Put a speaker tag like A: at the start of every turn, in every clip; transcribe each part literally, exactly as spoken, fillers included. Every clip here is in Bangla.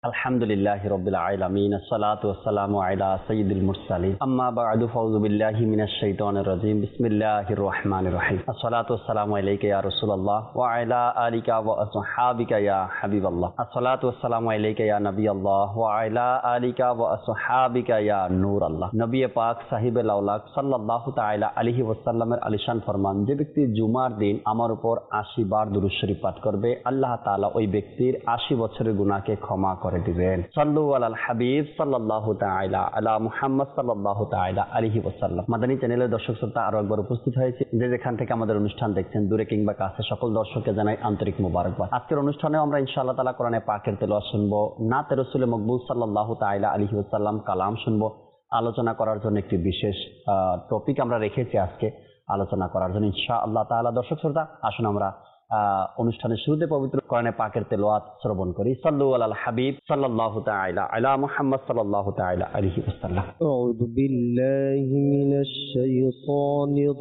A: আলহামদুলিল্লাহি রাব্বিল আলামিন আসসালাতু ওয়াসসালামু আলা সাইয়্যিদিল মুরসালিন আম্মা বা'দু ফাউযু বিল্লাহি মিনাশ শাইতানির রাজীম বিসমিল্লাহির রহমানির রহিম আসসালাতু ওয়াসসালামু আলাইকা ইয়া রাসূলুল্লাহ ওয়া আলা আলিকা ওয়া আসহাবিকা ইয়া হাবিবাল্লাহ আসসালাতু ওয়াসসালামু আলাইকা ইয়া নবিয়াল্লাহ ওয়া আলা আলিকা ওয়া আসহাবিকা ইয়া নূরাল্লাহ। নবী পাক সাহিবে লাউলাক সাল্লাল্লাহু তাআলা আলাইহি ওয়াসাল্লামের আলিশান ফরমান, যে ব্যক্তি জুমার দিন আমার উপর আশি বার দুরূদ শরীফ পাঠ করবে, আল্লাহ তাআলা ওই ব্যক্তির আশি বছরের গুনাহকে ক্ষমা করে দিবেন। সাল্লু আলাল হাবিব সাল্লাল্লাহু তাআলা আলা মুহাম্মদ সাল্লাল্লাহু তাআলা আলাইহি ওয়াসাল্লাম। মাদানী চ্যানেলের দর্শক শ্রোতা আরো একবার উপস্থিত হয়েছে, যে যেখান থেকে আমাদের অনুষ্ঠান দেখছেন দূরে কিংবা কাছে, সকল দর্শককে জানাই আন্তরিক মোবারকবাদ। আজকের অনুষ্ঠানে আমরা ইনশাআল্লাহ তাআলা কোরআনে পাকের তেলাওয়াত শুনবো, নাতে রাসূল মকবুল সাল্লাল্লাহু তাআলা আলাইহি ওয়াসাল্লাম কালাম শুনবো। আলোচনা করার জন্য একটি বিশেষ টপিক আমরা রেখেছি আজকে আলোচনা করার জন্য ইনশাআল্লাহ তাআলা। দর্শক শ্রোতা, আসুন আমরা অনুষ্ঠানের শুরুতে পবিত্র কোরআনে পাকের তেলাওয়াত শ্রবণ করি। সাল্লু আলাল হাবিব সাল্লাল্লাহু তাআলা আলা মুহাম্মদ সাল্লাল্লাহু তাআলা আলাইহি ওয়াসাল্লাম।
B: আউযু বিল্লাহি মিনাশ শাইতানির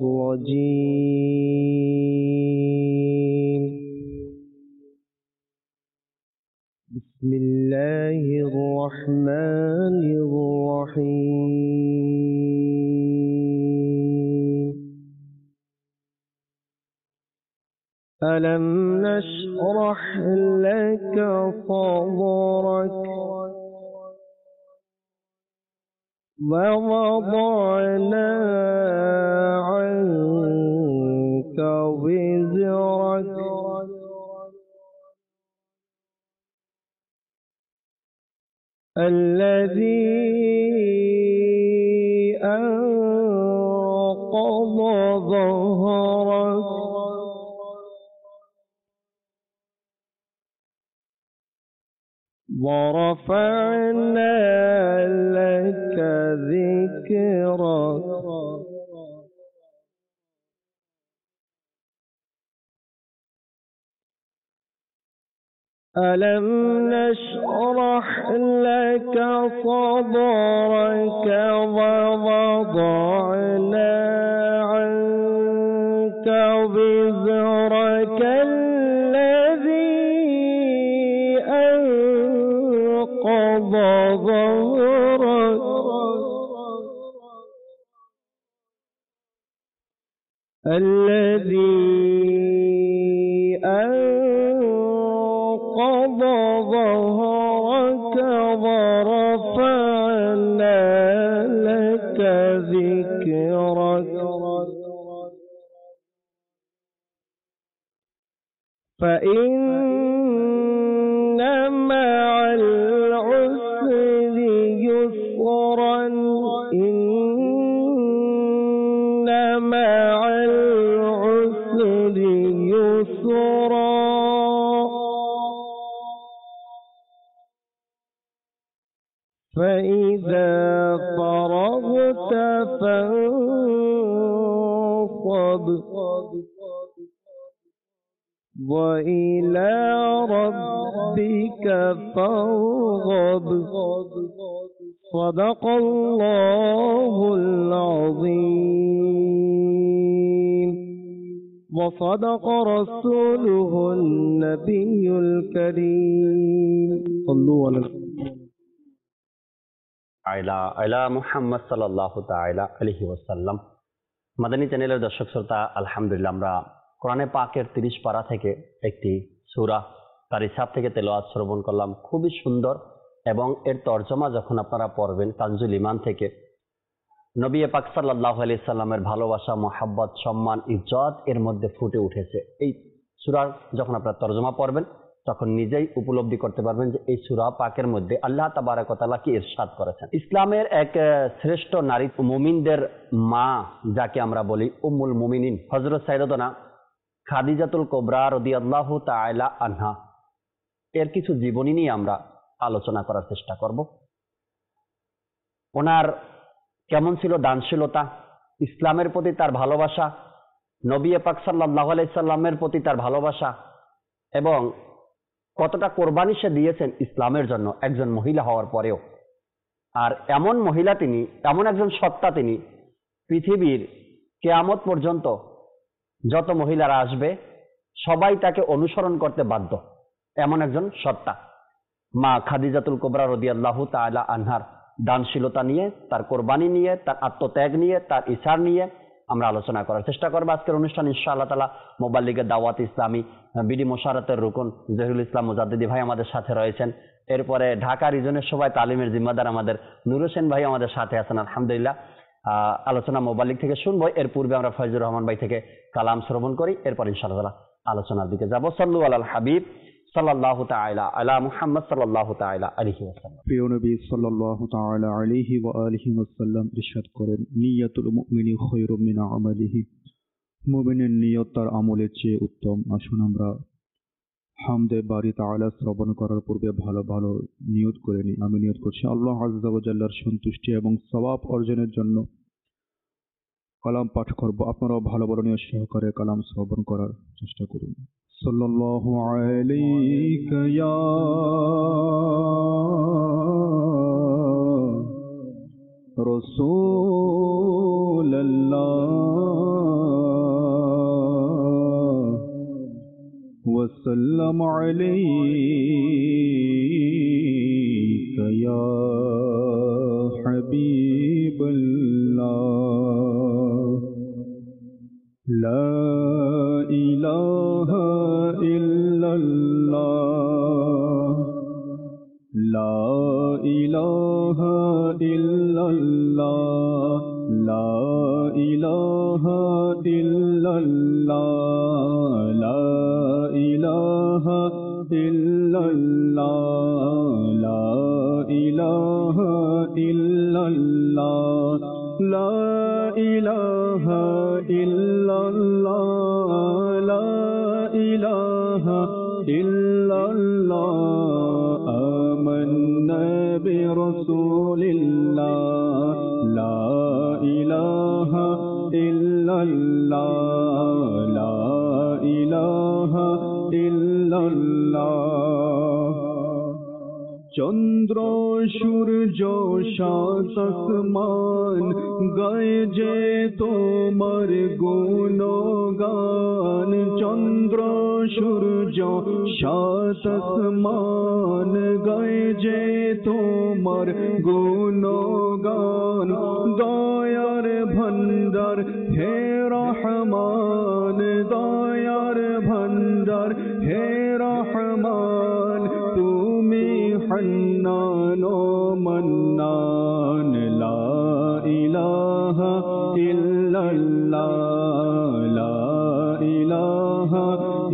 B: রাজীম। বিসমিল্লাহির রহমানির রহিম। ألم نشرح لك صدرك ووضعنا عنك وزرك الذي أنقض ظهرك ورفعنا لك ذكرك ألم نشرح لك صدرك ووضعنا عنك وزرك ظهرك الذي أنقض ظهرك ورفعنا لك ذكرك فإن مع العسر يسرا إن مع العسر يسرا فإذا فرغت فانصب وإلى ربك فارغب صدق الله العظيم وصدق رسوله النبي الكريم صلوا على
A: আলা আলা মুহাম্মদ সাল্লাল্লাহু তাআলা আলাইহি ওয়াসাল্লাম। মাদানী চ্যানেলের দর্শক শ্রোতা, আলহামদুলিল্লাহ আমরা কোরআনে পাকের তিরিশ পারা থেকে একটি সূরা তার হিসাব থেকে তেলাওয়াত শ্রবণ করলাম। খুবই সুন্দর, এবং এর তরজমা যখন আপনারা পড়বেন কানজুল ঈমান থেকে, নবী পাক সাল্লাল্লাহু আলাইহি সাল্লামের ভালোবাসা, মহব্বত, সম্মান, ইজ্জত এর মধ্যে ফুটে উঠেছে। এই সূরার যখন আপনারা তরজমা পড়বেন তখন নিজেই উপলব্ধি করতে পারবেন যে এই সূরা পাকের মধ্যে আল্লাহ তাবারক ওয়া তাআলা কি ইরশাদ করেছেন। ইসলামের এক শ্রেষ্ঠ নারী, মুমিনদের মা যাকে আমরা বলি উম্মুল মুমিনিন, হযরত সাইয়্যিদাতুনা খাদিজাতুল কুবরা রাদিয়াল্লাহু তাআলা আনহা, এর কিছু জীবনী নিয়ে আমরা আলোচনা করার চেষ্টা করব। ওনার কেমন ছিল দানশীলতা, ইসলামের প্রতি তার ভালোবাসা, নবী পাক সাল্লাল্লাহু আলাইহি সাল্লামের প্রতি তার ভালোবাসা, এবং কতটা কোরবানি সে দিয়েছেন ইসলামের জন্য একজন মহিলা হওয়ার পরেও। আর এমন মহিলা তিনি, এমন একজন সত্তা তিনি, পৃথিবীর কিয়ামত পর্যন্ত যত মহিলারা আসবে সবাই তাকে অনুসরণ করতে বাধ্য, এমন একজন সত্তা। মা খাদিজাতুল কুবরা রাদিয়াল্লাহু তাআলা আনহার দানশীলতা নিয়ে, তার কোরবানি নিয়ে, তার আত্মত্যাগ নিয়ে, তার ইসার নিয়ে আমরা আলোচনা করার চেষ্টা করবো। আজকের অনুষ্ঠান ইনশাআল্লাহ তাআলা মোবাল্লিগের দাওয়াত ইসলামী বিডি মোশাররতের রুকন জহিরুল ইসলাম মুজাদ্দিদি ভাই আমাদের সাথে রয়েছেন। এরপরে ঢাকা রিজনের সবাই তালিমের জিম্মাদার আমাদের নুর হোসেন ভাই আমাদের সাথে আছেন আলহামদুলিল্লাহ। আহ আলোচনা মোবাল্লিগ থেকে শুনবো। এর পূর্বে আমরা ফয়জুর রহমান ভাই থেকে কালাম শ্রবণ করি, এরপর ইনশাআল্লাহ আলোচনার দিকে যাব। সাল্লু আলাল হাবিব সাল্লাল্লাহু তাআলা আলা মুহাম্মদ সাল্লাল্লাহু তাআলা আলাইহি ওয়াসাল্লাম।
C: প্রিয় নবী সাল্লাল্লাহু তাআলা আলাইহি ওয়া আলিহি ওয়াসাল্লাম ইরশাদ করেন, নিয়াতুল মুমিনি খায়রুম মিন আমালিহি। মুমিনের নিয়ত তার আমলের চেয়ে উত্তম। আসুন আমরা হামদে বারি তাআলা শ্রবণ করার পূর্বে ভালো ভালো নিয়ত করে নিই। আমি নিয়ত করছি আল্লাহ আযজা ওয়া জাল্লার সন্তুষ্টি এবং সওয়াব অর্জনের জন্য কালাম পাঠ করব। আপনারাও ভালো ভালো নিয়ত সহকারে কালাম শ্রবণ করার চেষ্টা করুন। সাল্লাল্লাহু আলাইকা ইয়া রাসূলুল্লাহ ওয়া সাল্লাম আলাইকা ইয়া হাবিবাল্লাহ। লা ইলাহা ইল্লাল্লাহ, লা ইলাহা ইল্লাল্লাহ, লা ইলাহা ইল্লাল্লাহ, লা ইলাহা ইল্লাল্লাহ, লা ইলাহা ইল্লাল্লাহ, লা ইলাহা ইল্লাল্লাহ, লা ইলাহা ইল্লাল্লাহ। আমান্না বিরাসূলিল্লাহ, লা ইলাহা ইল্লাল্লাহ, লা ইলাহা ইল্লাল্লাহ। চন্দ্র সূর্য সাত আসমান গায়ে যে তোমার গুণগান। চন্দ্র সূর্য সাত আসমান গায়ে যে তোমার গুণগান। দয়ার ভান্ডার হে রহমান, দয়ার ভান্ডার হে রহমান। তুমি হান্নান ও মান্নান, লা ইলাহা ইল্লাল্লাহ, লা ইলাহা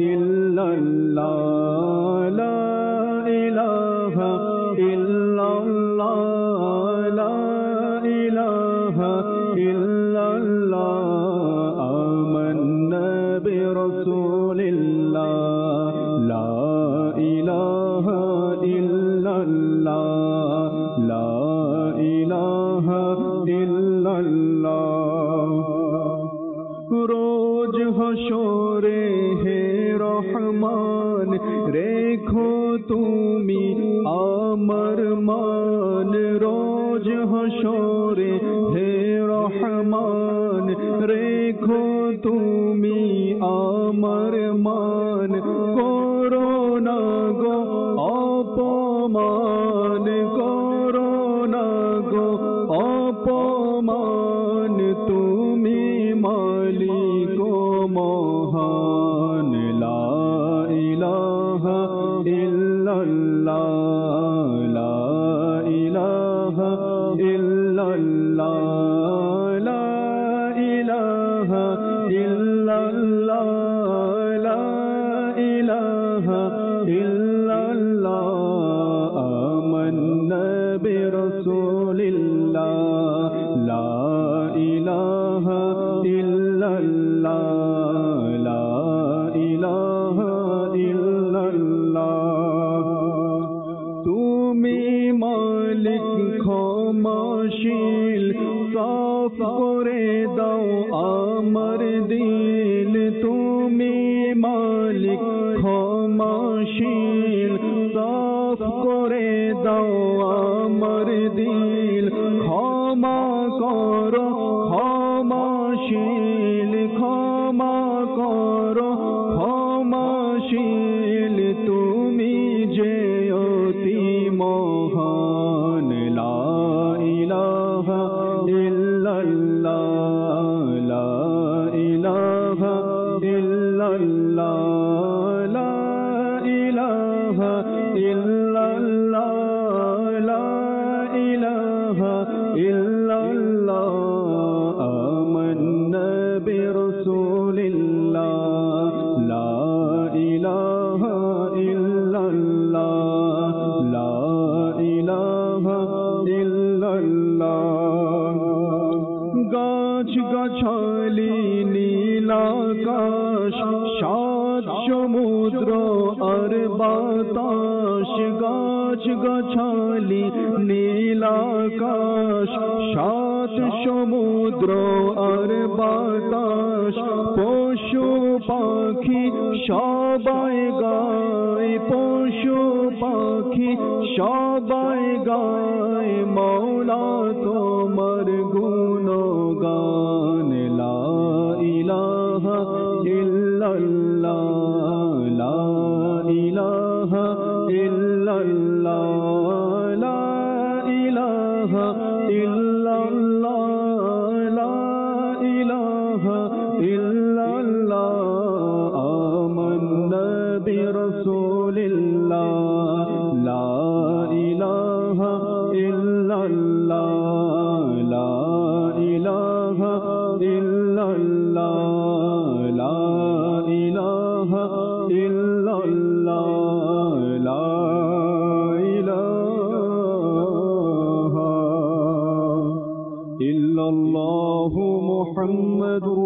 C: ইল্লাল্লাহ, লা ইলাহা ইল্লাল্লাহ, লা ইলাহা ইল্লাল্লাহ। আমান্না বিরাসূলিল্লাহ, লা ইলাহা ইল্লাল্লাহ, লা ইলাহা ইল্লাল্লাহ। রোজ হাসরে হে রহমান রেখো তুমি আমার মান। রোজ হাসরে হে রহমান রেখো তুমি আমার মান। করোনা গো অপমান, করোনা গো অপমান। তুমি মালিক মহান, লা ইলাহা ইল্লাল্লাহ, লা ইলাহা ইল্লাল্লাহ, লা ইলাহা ইল্লাল্লাহ, লা ইলাহা ইল্লাল্লাহ। আমান্না বিরাসূলিল্লাহ, লা ইলাহা ইল্লাল্লাহ, লা ইলাহা ইল্লাল্লাহ। তুমি মালিক ক্ষমাশীল, সাফ করে দাও আমার দিল। তুমি মালিক ক্ষমাশীল, সাফ করে দাও আমার দিল। ক্ষমা করো ক্ষমাশীল, ক্ষমা করো ক্ষমাশীল। তুমি যে অতি ছালি নীলাকাশ সাত সমুদ্র আর বাতাস পশু পাখি সবাই গায় পশু পাখি সবাই গায় মৌলা তোমার গুণগান লা ইলাহা ইল্লাল্লাহ লা ইলাহা ইল্লাল্লাহ লা ইলাহা ইল্লাল্লাহ লা ইলাহা ইল্লাল্লাহ আমান্না বিরাসূলিল্লাহ লা ইলাহা ইল্লাল্লাহ লা ইলাহা ইল্লাল্লাহ লা ইলাহা ইল্লাল্লাহ লা ইলাহা ইল্লাল্লাহু মুহাম্মাদুর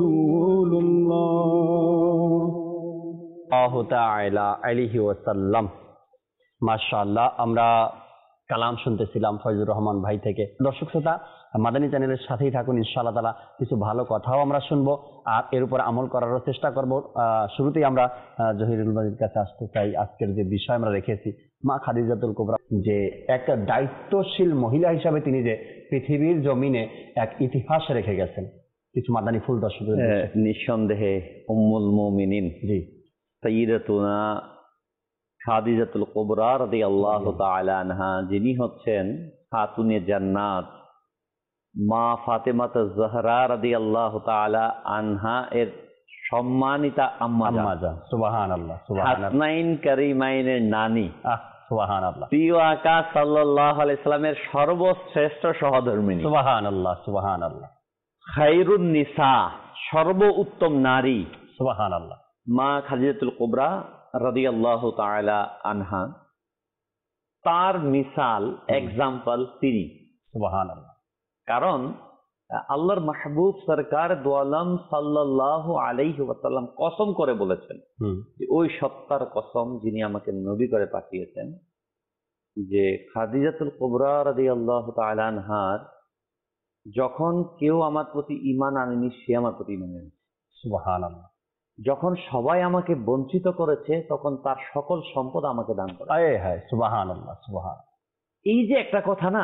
C: রাসূলুল্লাহ
A: আল্লাহু তাআলা আলাইহি ওয়াসাল্লাম। মাশাআল্লাহ, আমরা কালাম শুনতেছিলাম ফয়জুর রহমান ভাই থেকে। দর্শক শ্রোতা, মাদানী চ্যানেলের সাথেই থাকুন, ইনশাআল্লাহ তাআলা কিছু ভালো কথাও আমরা শুনবো আর এর উপর আমল করারও চেষ্টা করব। শুরুতেই আমরা জহিরুল মাজিদের কাছে আসতে চাই। আজকের যে বিষয় আমরা রেখেছি, মা খাদিজাতুল কুবরা যে একটা দায়িত্বশীল মহিলা হিসাবে তিনি যে পৃথিবীর জমিনে এক ইতিহাস রেখে গেছেন, কিছু মাদানী ফুল দর্শকদের।
D: নিঃসন্দেহে উম্মুল মুমিনিন
A: জি
D: সাইয়্যিদাতুনা খাদিজাতুল কুবরা রাদিয়াল্লাহু তাআলা আনহা, যিনি হচ্ছেন খাতুনে জান্নাত, মা ফাতেমাতুজ জাহরা রাদিয়াল্লাহু তাআলা আনহা এর সম্মানিতা আম্মা
A: জান। সুবহানাল্লাহ সুবহানাল্লাহ।
D: হাসনাইন কারিমাইনের নানি।
A: আহ সুবহানাল্লাহ।
D: প্রিয় আকা সাল্লাল্লাহু আলাইহি সাল্লামের সর্বশ্রেষ্ঠ সহধর্মিণী।
A: সুবহানাল্লাহ সুবহানাল্লাহ।
D: খায়রুন নিসা, সর্ব উত্তম নারী।
A: সুবহানাল্লাহ।
D: মা খাদিজাতুল কুবরা রাদিয়াল্লাহু তাআলা আনহা, তার মিসাল এক্সাম্পল তিনি।
A: সুবহানাল্লাহ।
D: কারণ আল্লাহর মাহবুব সরকার দু আলম সাল্লাল্লাহু আলাইহি ওয়াসাল্লাম কসম করে বলেছেন, ওই সত্তার কসম যিনি আমাকে নবী করে পাঠিয়েছেন, যে খাদিজাতুল কুবরা রাদিয়াল্লাহু তাআলা আনহার যখন কেউ আমার প্রতি ঈমান আনেনি, সে আমার প্রতি ঈমান এনেছে।
A: সুবহানাল্লাহ।
D: যখন সবাই আমাকে বঞ্চিত করেছে, তখন তার সকল সম্পদ আমাকে দান করে।
A: আয় হায় সুবহানাল্লাহ সুবহানাল্লাহ।
D: এই যে একটা কথা না,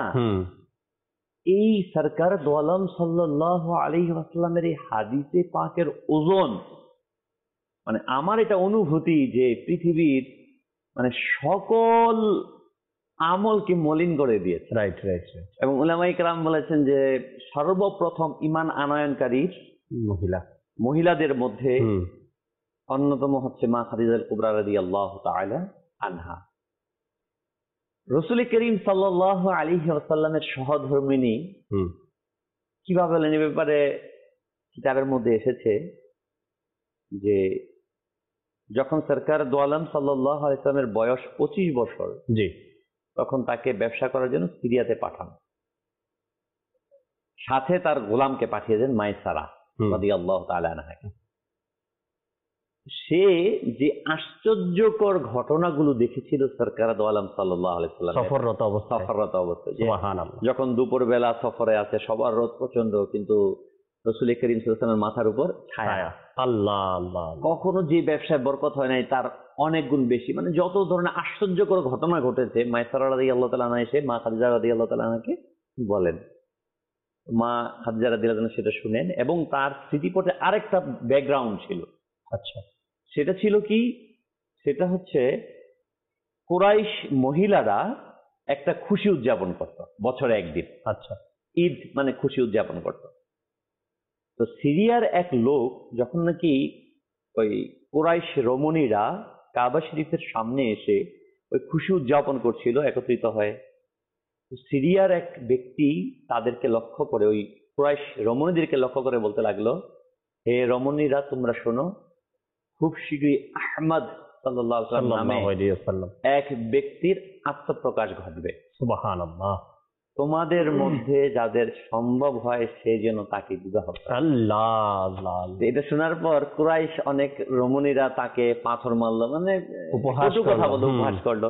D: এই সরকার দু আলম সাল্লাল্লাহু আলাইহি ওয়াসাল্লামের এই হাদিসে পাকের ওজন, মানে আমার এটা অনুভূতি যে পৃথিবীর মানে সকল আমলকে মলিন করে দিয়েছে।
A: Right right.
D: এবং উলামায়ে কেরাম বলেছেন যে সর্বপ্রথম ঈমান আনয়নকারী
A: মহিলা
D: মহিলাদের মধ্যে অন্যতম হচ্ছে মা খাদিজাতুল কুবরা রাদিয়াল্লাহু তাআলা আনহা। রাসূল করিম সাল্লাল্লাহু আলাইহি ওয়াসাল্লামের সহধর্মিণী কিভাবে বলেন, এ ব্যাপারে কিতাবের মধ্যে এসেছে যে যখন সরকার দু আলম সাল্লাল্লাহু আলাইহি ওয়াসাল্লামের বয়স পঁচিশ বছর,
A: জি,
D: তখন তাকে ব্যবসা করার জন্য সিরিয়াতে পাঠান। সাথে তার গোলামকে পাঠিয়ে দেন মাইসারা রাদিয়াল্লাহু তাআলা আনহা। সে যে আশ্চর্যকর ঘটনাগুলো দেখেছিল সরকার দু আলম সাল্লাল্লাহু আলাইহি ওয়াসাল্লাম
A: সফররত অবস্থা
D: সফররত অবস্থায়,
A: সুবহানাল্লাহ,
D: যখন দুপুর বেলা সফরে আছে, সবার রোদ প্রচন্ড, কিন্তু রাসূল করিম সাল্লাল্লাহু আলাইহি ওয়াসাল্লামের মাথার উপর ছায়া।
A: আল্লাহ আল্লাহ।
D: কখনো যে ব্যবসায় বরকত হয় নাই, তার অনেক গুণ বেশি। মানে যত ধরনের আশ্চর্যকর ঘটনা ঘটেছে, মাইসারা রাদিয়াল্লাহু তাআলা আনহা এসে মা খাদিজা রাদিয়াল্লাহু তাআলা আনহাকে বলেন। মা খাদিজা রাদিয়াল্লাহু তাআলা সেটা শুনেন, এবং তার স্মৃতিপটে আরেকটা ব্যাকগ্রাউন্ড ছিল।
A: আচ্ছা,
D: সেটা ছিল কি? সেটা হচ্ছে কুরাইশ মহিলারা একটা খুশি উদযাপন করত বছরে একদিন।
A: আচ্ছা,
D: ঈদ মানে খুশি উদযাপন করত। তো সিরিয়ার এক লোক যখন নাকি ওই কুরাইশ রমণীরা কাবা শরীফের সামনে এসে ওই খুশি উদযাপন করছিল একত্রিত হয়ে, সিরিয়ার এক ব্যক্তি তাদেরকে লক্ষ্য করে, ওই কুরাইশ রমণীদেরকে লক্ষ্য করে বলতে লাগলো, হে রমণীরা, তোমরা শোনো, খুব শীঘ্রই আহমদ সাল্লাল্লাহু আলাইহি ওয়াসাল্লাম এক ব্যক্তির আত্মপ্রকাশ ঘটবে।
A: সুবহানাল্লাহ।
D: তোমাদের মধ্যে যাদের সম্ভব হয় সে যেন তাকে বিবাহ করে।
A: আল্লাহ।
D: এটা শোনার পর কুরাইশ অনেক রমণীরা তাকে পাথর মারলো, মানে
A: উপহাস
D: কথা বললো, উপহাস করলো।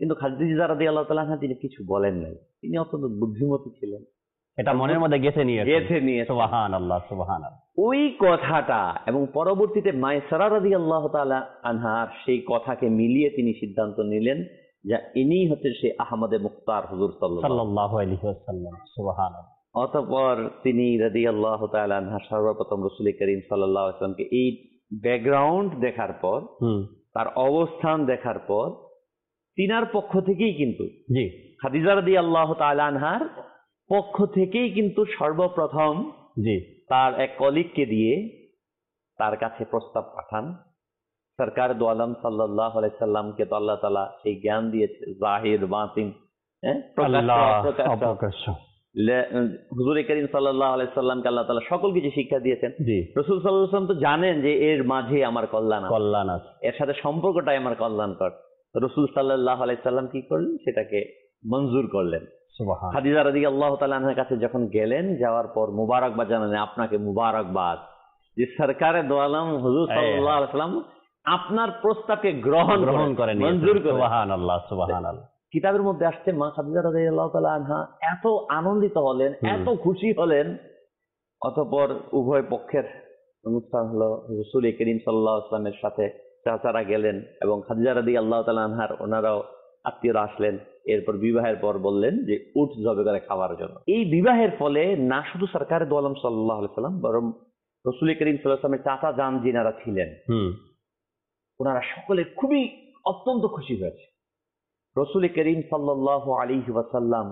D: কিন্তু খাদিজা রাদিয়াল্লাহু তাআলা আনহা তিনি কিছু বলেন নাই, তিনি অত্যন্ত বুদ্ধিমতী ছিলেন,
A: এটা মনের মধ্যে গেঁথে নিয়ে
D: গেঁথে নিয়ে
A: সুবহানাল্লাহ সুবহানাল্লাহ।
D: ওই কথাটা এবং পরবর্তীতে মায়সারা রাদিয়াল্লাহু তাআলা আনহার সেই কথাকে মিলিয়ে তিনি সিদ্ধান্ত নিলেন যে ইনি হচ্ছেন সেই আহমদে মুখতার হুজুর সাল্লাল্লাহু
A: সাল্লাল্লাহু আলাইহি ওয়াসাল্লাম। সুবহানাল্লাহ।
D: অতঃপর তিনি রাদিয়াল্লাহু তাআলা আনহা সর্বপ্রথম রাসূল করিম সাল্লাল্লাহু আলাইহি ওয়াসাল্লামকে এই ব্যাকগ্রাউন্ড দেখার পর,
A: হুম
D: তার অবস্থান দেখার পর তিনার পক্ষ থেকেই কিন্তু
A: জি
D: খাদিজা রাদিয়াল্লাহু তাআলা আনহার পক্ষ থেকেই কিন্তু সর্বপ্রথম
A: জি
D: তার এক কলিগকে দিয়ে তার কাছে প্রস্তাব পাঠান। সরকার দো আলম সাল্লাল্লাহু আলাইহি সাল্লামকে তো আল্লাহ তাআলা সেই জ্ঞান দিয়েছে, জাহির বাতিন, হ্যাঁ, প্রকাশ্য
A: আল্লাহ
D: অপ্রকাশ্য।
A: অপ্রকাশ্য।
D: লে- হুজুর করিম সাল্লাল্লাহু আলাইহি সাল্লামকে আল্লাহ তাআলা সকল কিছু শিক্ষা দিয়েছেন।
A: জি
D: রাসূল সাল্লাল্লাহু আলাইহি ওয়াসাল্লাম তো জানেন যে এর মাঝে আমার কল্যাণ আছে,
A: কল্যাণ আছে।
D: এর সাথে সম্পর্কটাই আমার কল্যাণকর। রাসূল সাল্লাল্লাহু আলাইহি সাল্লাম কি করলেন, সেটাকে মঞ্জুর করলেন।
A: সুবহান।
D: খাদিজা রাদিয়াল্লাহু তাআলা আনহার কাছে যখন গেলেন, যাওয়ার পর মুবারকবাদ জানালেন, আপনাকে মুবারকবাদ যে সরকারে দো আলম হুজুর সাল্লাল্লাহু আলাইহি সাল্লাম আপনার প্রস্তাবকে গ্রহণ
A: গ্রহণ করে নিয়েছেন।
D: মঞ্জুর করে।
A: সুবহানাল্লাহ সুবহানাল্লাহ।
D: কিতাবের মধ্যে আসছে মা খাদিজা রাদিয়াল্লাহু তাআলা আনহা এত আনন্দিত হলেন, এত খুশি হলেন। অতঃপর উভয় পক্ষের অনুষ্ঠান হলো, রাসূল করিম সাল্লাল্লাহু আলাইহি ওয়াসাল্লামের সাথে চাচারা গেলেন এবং খাদিজা রাদিয়াল্লাহু তাআলা আনহার ওনারাও আত্মীয়রা আসলেন। এরপর বিবাহের পর বললেন যে উট জবে করে খাওয়ার জন্য। এই বিবাহের ফলে না শুধু সরকারে দো আলম সাল্লাল্লাহু আলাইহি ওয়াসাল্লাম, বরং রাসূল করিম সাল্লাল্লাহু আলাইহি ওয়াসাল্লামের চাচা যান যিনারা ছিলেন,
A: হুম
D: ওনারা সকলে খুবই অত্যন্ত খুশি হয়েছে। রাসূল করিম সাল্লাল্লাহু আলাইহি ওয়াসাল্লাম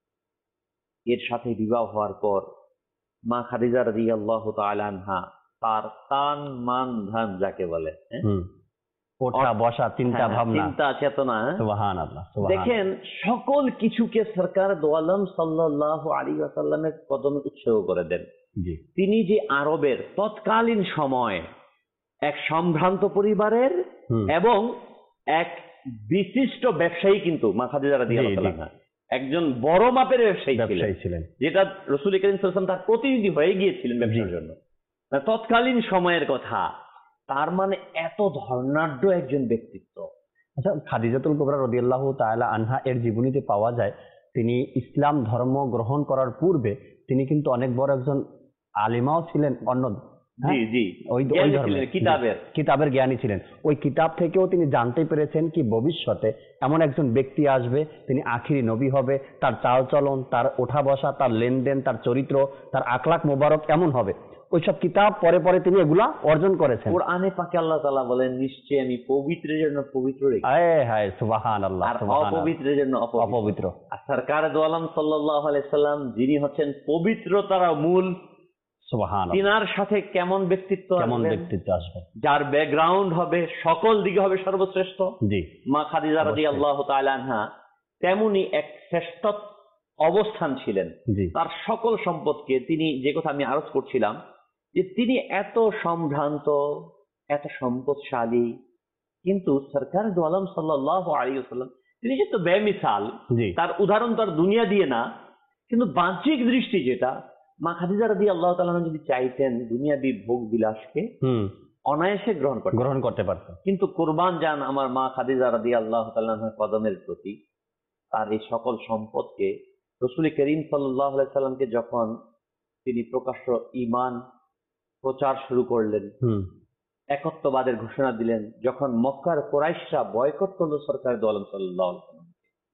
D: এর সাথে বিবাহ হওয়ার পর মা খাদিজা রাদিয়াল্লাহু তাআলা আনহা তার তান মান ধান যাকে বলে, হ্যাঁ,
A: হুম ওঠা বসা চিন্তা
D: হ্যাঁ,
A: ভাবনা।
D: চিন্তা চেতনা,
A: সুবহানাল্লাহ সুবহানাল্লাহ।
D: দেখেন সকল কিছুকে সরকার দো আলম সাল্লাল্লাহু আলাইহি ওয়াসাল্লামের কদমে উৎসর্গ করে দেন।
A: জি
D: তিনি যে আরবের তৎকালীন সময় এক সম্ভ্রান্ত পরিবারের
A: হুম
D: এবং এক বিশিষ্ট ব্যবসায়ী, কিন্তু মা খাদিজা রাদিয়াল্লাহু
A: জি, জি।
D: তাআলা আনহা একজন বড় মাপের ব্যবসায়ী ছিলেন,
A: ব্যবসায়ী ছিলেন।
D: যেটা রাসূল করিম সাল্লাল্লাহু আলাইহি ওয়াসাল্লাম তার প্রতিনিধি হয়ে গিয়েছিলেন ব্যবসার জন্য। না, তৎকালীন সময়ের কথা, তার মানে এত ধর্নাঢ্য একজন ব্যক্তিত্ব।
A: আচ্ছা, খাদিজাতুল কুবরা রাদিয়াল্লাহু তাআলা আনহা এর জীবনীতে পাওয়া যায় তিনি ইসলাম ধর্ম গ্রহণ করার পূর্বে তিনি কিন্তু অনেক বড় একজন আলিমাও ছিলেন, অন্য
D: জি জি
A: ওই ওই
D: জ্ঞানী
A: ধর্মের
D: ছিলেন, কিতাবের
A: কিতাবের জ্ঞানী ছিলেন। ওই কিতাব থেকেও তিনি জানতে পেরেছেন কি ভবিষ্যতে এমন একজন ব্যক্তি আসবে, তিনি আখিরি নবী হবে, তার চালচলন, তার ওঠা বসা, তার লেনদেন, তার চরিত্র, তার আখলাক মোবারক এমন হবে। ওইসব কিতাব পরে পরে তিনি এগুলা অর্জন করেছেন।
D: কোরআনে পাকে আল্লাহ তাআলা বলেন, নিশ্চয়ই আমি পবিত্রের জন্য পবিত্র রেখেছি,
A: হায় হায় সুবহানাল্লাহ
D: আর
A: সুবহানাল্লাহ।
D: অপবিত্রের জন্য অপবিত্র।
A: অপবিত্র।
D: আর সরকার দো আলম সাল্লাল্লাহু আলাইহি সাল্লাম যিনি হচ্ছেন পবিত্রতার মূল,
A: সুবহানাল্লাহ।
D: তিনার সাথে কেমন ব্যক্তিত্ব
A: কেমন
D: আসবেন?
A: ব্যক্তিত্ব আসবে,
D: যার ব্যাকগ্রাউন্ড হবে সকল দিকে হবে সর্বশ্রেষ্ঠ।
A: জি
D: মা খাদিজা রাদিয়াল্লাহু তাআলা আনহা তেমনি এক শ্রেষ্ঠ অবস্থান ছিলেন।
A: জি
D: তার সকল সম্পদকে তিনি, যে কথা আমি আরোপ করছিলাম, যে তিনি এত সম্ভ্রান্ত, এত সম্পদশালী, কিন্তু সরকার দো আলম সাল্লাল্লাহু আলাইহি ওয়াসাল্লাম তিনি যে তো বেমিসাল,
A: জি
D: তার উদাহরণ তার দুনিয়া দিয়ে না, কিন্তু বাহ্যিক দৃষ্টি যেটা, মা খাদিজা রাদিয়াল্লাহু তাআলা আনহা যদি চাইতেন দুনিয়াবি ভোগ বিলাসকে
A: হুম
D: অনায়াসে গ্রহণ করতেন,
A: গ্রহণ করতে পারতেন।
D: কিন্তু কোরবান যান আমার মা খাদিজা রাদিয়াল্লাহু তাআলা আনহার কদমের প্রতি। তার এই সকল সম্পদকে রাসূল করিম সাল্লাল্লাহু আলাইহি সাল্লামকে যখন তিনি প্রকাশ্য ঈমান প্রচার শুরু করলেন,
A: হুম
D: একত্ববাদের ঘোষণা দিলেন, যখন মক্কার কুরাইশরা বয়কট করলো সরকার দো আলম সাল্লাল্লাহু আলাইহি সাল্লাম,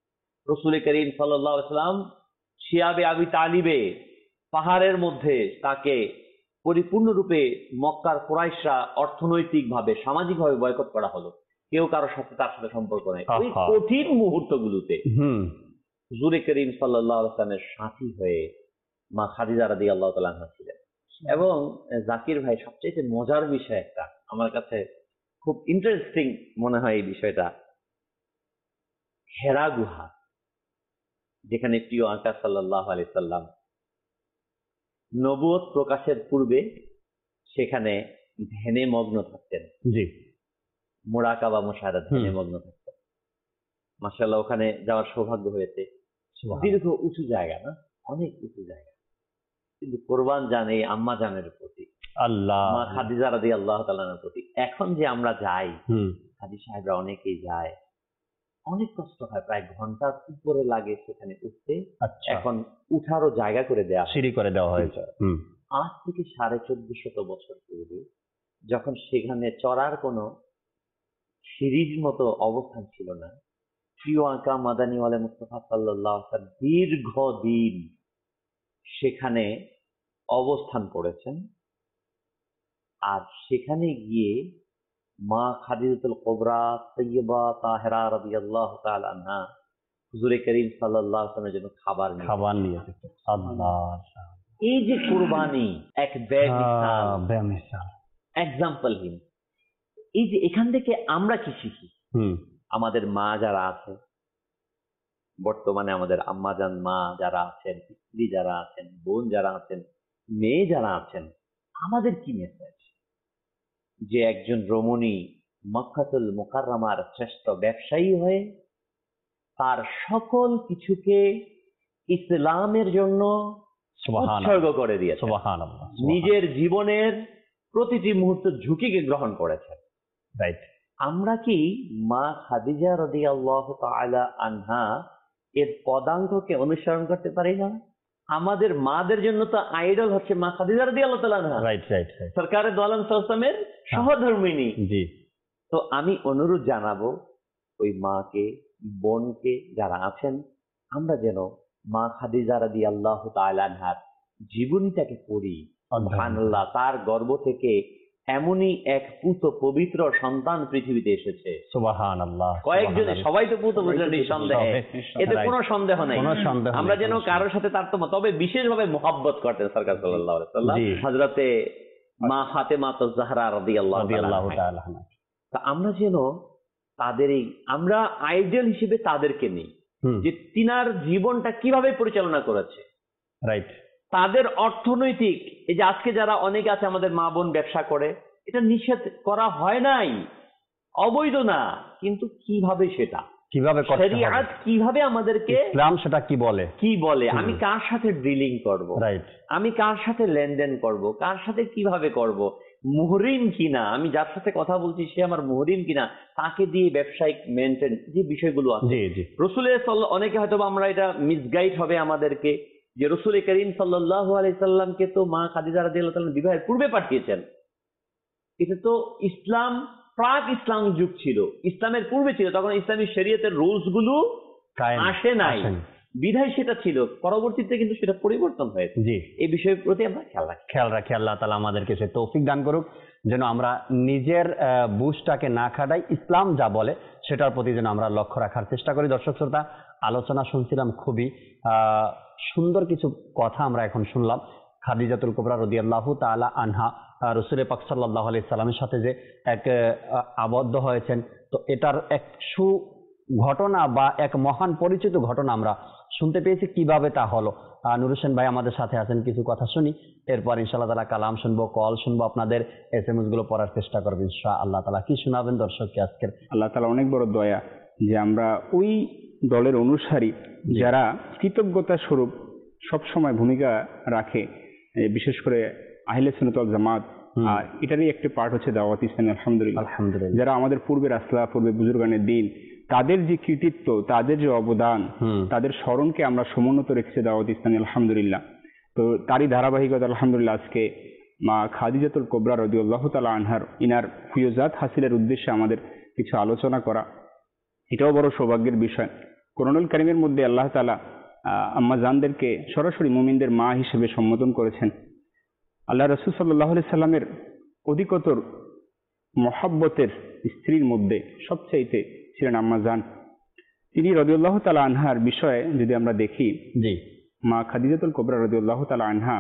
D: রাসূল করিম সাল্লাল্লাহু আলাইহি সাল্লাম শিয়াবে আবি তালিবে পাহাড়ের মধ্যে তাকে পরিপূর্ণরূপে মক্কার কুরাইশরা অর্থনৈতিকভাবে, সামাজিকভাবে বয়কট করা হলো। কেউ কারোর সাথে তার সাথে সম্পর্ক নেই। ওই
A: আহা।
D: কঠিন মুহূর্তগুলোতে
A: হুম
D: হুজুর করিম সাল্লাল্লাহু আলাইহি সাল্লামের সাথী হয়ে মা খাদিজা রাদিয়াল্লাহু তাআলা আনহা ছিলেন। এবং জাকির ভাই, সবচেয়ে মজার বিষয় একটা আমার কাছে খুব ইন্টারেস্টিং মনে হয় এই বিষয়টা, হেরা গুহা, যেখানে প্রিয় আকা সাল্লাল্লাহু আলাইহি সাল্লাম নবুয়ত প্রকাশের পূর্বে সেখানে ধ্যানে মগ্ন থাকতেন,
A: জি
D: মুরাকাবা মুশাহাদা ধ্যানে মগ্ন থাকতেন। মাশাআল্লাহ, ওখানে যাওয়ার সৌভাগ্য হয়েছে।
A: সুবহানাল্লাহ।
D: দীর্ঘ উঁচু জায়গা, না অনেক উঁচু জায়গা, কিন্তু কোরবান জানে আম্মা জানের প্রতি,
A: আল্লাহ
D: মা খাদিজা রাদিয়াল্লাহু তাআলার প্রতি। এখন যে আমরা যাই,
A: হুম
D: হাজী সাহেবরা অনেকেই যায়, অনেক কষ্ট হয়, প্রায় ঘন্টার উপরে লাগে সেখানে উঠতে।
A: আচ্ছা,
D: এখন উঠারও জায়গা করে দেয়া হয়।
A: সিঁড়ি করে দেওয়া হয়েছে। হুম।
D: আজ থেকে সাড়ে চোদ্দ শত বছর পূর্বে যখন সেখানে চড়ার কোনো সিঁড়ির মতো অবস্থান ছিল না, প্রিয় আঁকা মাদানী ওয়ালে মুস্তাফা সাল্লাল্লাহু আলাইহি ওয়াসাল্লাম দীর্ঘদিন সেখানে অবস্থান করেছেন। আর সেখানে গিয়ে মা খাদিজাতুল কুবরা তাইয়্যিবা তাহেরা রাদিয়াল্লাহু তাআলা আনহা হুজুরে করিম সাল্লাল্লাহু আলাইহি ওয়াসাল্লামের জন্য খাবার নিয়ে
A: খাবার নিয়ে এসেছে। আল্লাহ,
D: এই যে কুরবানি, এক বেমিসাল
A: বেমিসাল
D: এক্সাম্পলহীন। এই যে এখান থেকে আমরা কি শিখি?
A: হুম।
D: আমাদের মা যারা আছে, বর্তমানে আমাদের আম্মাজান মা যারা আছেন, স্ত্রী যারা আছেন, বোন যারা আছেন, মেয়ে যারা আছেন, আমাদের কি মেসেজ? যে একজন রমণী মক্কাতুল মুকাররমার শ্রেষ্ঠ ব্যবসায়ী হয়ে তার সকল কিছুকে ইসলামের জন্য উৎসর্গ করে দিয়েছে,
A: সুবহানাল্লাহ,
D: নিজের জীবনের প্রতিটি মুহূর্ত ঝুঁকিকে গ্রহণ করেছে।
A: রাইট।
D: আমরা কি মা খাদিজা রাদিয়াল্লাহু তাআলা আনহা এর পদাঙ্ককে অনুসরণ করতে পারি না? আমাদের মাদের জন্য তো আইডল হচ্ছে মা খাদিজা রাদিয়াল্লাহু তাআলা আনহা,
A: রাইট রাইট রাইট,
D: সরকারে দো আলম সাল্লাল্লাহু আলাইহি ওয়াসাল্লামের সহধর্মিণী।
A: জি।
D: তো আমি অনুরোধ জানাবো ওই মাকে, বোনকে যারা আছেন, আমরা যেন মা খাদিজা রাদিয়াল্লাহু তাআলা আনহার জীবনীটাকে পড়ি। সুবহানাল্লাহ, তার গর্ভ থেকে এমনই এক পুত পবিত্র সন্তান পৃথিবীতে এসেছে।
A: সুবহানাল্লাহ।
D: কয়েকজন, সবাই তো পুত বুঝলেন নিঃসন্দেহে, এতে কোনো সন্দেহ নাই।
A: কোনো সন্দেহ
D: আমরা
A: নেই।
D: যেন কারোর সাথে তারতম্য, তবে বিশেষভাবে মোহাব্বত করতেন সরকার সাল্লাল্লাহু আলাইহি ওয়াসাল্লাম
A: জি।
D: হযরতে মা ফাতেমা যাহরা রাদিয়াল্লাহু
A: রাদিয়াল্লাহু
D: তাআলা
A: তাআলা আনহা।
D: তা আমরা যেন তাদের এই, আমরা আইডল হিসেবে তাদেরকে নিই,
A: হুম।
D: যে তিনার জীবনটা কিভাবে পরিচালনা করেছে।
A: রাইট।
D: তাদের অর্থনৈতিক, এই যে আজকে যারা অনেকে আছে আমাদের মা বোন ব্যবসা করে, এটা নিষেধ করা হয় নাই, অবৈধ না, কিন্তু কিভাবে সেটা
A: কিভাবে করতে হবে,
D: শরিয়াত কিভাবে আমাদেরকে
A: ইসলাম সেটা কি বলে,
D: কি বলে, আমি কার সাথে ডিলিং করব,
A: রাইট,
D: আমি কার সাথে লেনদেন করব, কার সাথে কিভাবে করব, মুহরিম কিনা, আমি যার সাথে কথা বলছি সে আমার মুহরিম কিনা, তাকে দিয়ে ব্যবসায়িক মেনটেন যে বিষয়গুলো আছে।
A: জি জি।
D: রসুলের সাল্লাল্লাহু, অনেকে হয়তো আমরা এটা মিসগাইড হবে আমাদেরকে, যে রসুল করিম সাল্লাল্লাহু আলাইহি সাল্লামকে তো মা খাদিজা রাদিয়াল্লাহু তাআলা বিবাহের পূর্বে পাঠিয়েছেন। এটা তো ইসলাম প্রাক ইসলাম যুগ ছিল, ইসলামের পূর্বে ছিল, তখন ইসলামী শরীয়তের রুলস গুলো আসে নাই, বিধায় সেটা ছিল, পরবর্তীতে কিন্তু সেটা পরিবর্তন হয়েছে।
A: জি।
D: এই বিষয়ের প্রতি আমরা খেয়াল রাখি,
A: খেয়াল রাখি। আল্লাহ তাআলা আমাদেরকে সে তৌফিক দান করুক, যেন আমরা নিজের বুঝটাকে না খাটাই, ইসলাম যা বলে সেটার প্রতি যেন আমরা লক্ষ্য রাখার চেষ্টা করি। দর্শক শ্রোতা, আলোচনা শুনছিলাম, খুবই আহ সুন্দর কিছু কথা আমরা এখন শুনলাম। খাদিজাতুল কুবরা রাদিয়াল্লাহু তাআলা আনহা রাসূল পাক সাল্লাল্লাহু আলাইহি সাল্লামের সাথে যে এক আবদ্ধ হয়েছেন, তো এটার এক সু ঘটনা বা এক মহান পরিচিত ঘটনা আমরা শুনতে পেয়েছি। কিভাবে তা হলো, নুর হোসেন ভাই আমাদের সাথে আছেন, কিছু কথা শুনি, এরপর ইনশাআল্লাহ তাআলা কালাম শুনবো, কল শুনবো, আপনাদের এসএমএস গুলো পড়ার চেষ্টা করবো ইনশাআল্লাহ তাআলা। কি শোনাবেন দর্শককে আজকের?
C: আল্লাহ তাআলা অনেক বড় দয়া যে আমরা ওই দলের অনুসারী যারা কৃতজ্ঞতা স্বরূপ সবসময় ভূমিকা রাখে, বিশেষ করে আহলে সুন্নাত ওয়াল জামাত, আর এটারই একটি পার্ট হচ্ছে দাওয়াত ইসলামী। আলহামদুলিল্লাহ,
A: আলহামদুলিল্লাহ,
C: যারা আমাদের পূর্বের আসলা, পূর্বে বুজুর্গানের দিন, তাদের যে কৃতিত্ব, তাদের যে অবদান, তাদের স্মরণকে আমরা সমুন্নত রেখেছি দাওয়াত ইসলামী। আলহামদুলিল্লাহ। তো তারই ধারাবাহিকতা আলহামদুলিল্লাহ আজকে মা খাদিজাতুল কুবরা রাদিয়াল্লাহু তাআলা আনহার ইনার ফিয়জাত হাসিলের উদ্দেশ্যে আমাদের কিছু আলোচনা করা, এটাও বড় সৌভাগ্যের বিষয়। কোরআনুল কারীমের মধ্যে আল্লাহ তাআলা আম্মা জানদেরকে সরাসরি মুমিনদের মা হিসেবে সম্বোধন করেছেন। আল্লাহ রাসূল সাল্লাল্লাহু আলাইহি সাল্লামের অধিকতর মহব্বতের স্ত্রীর মধ্যে সবচাইতে ছিলেন আম্মা জান। তিনি রাদিয়াল্লাহু তাআলা আনহার বিষয়ে যদি আমরা দেখি,
A: জি,
C: মা খাদিজাতুল কুবরা রাদিয়াল্লাহু তাআলা আনহা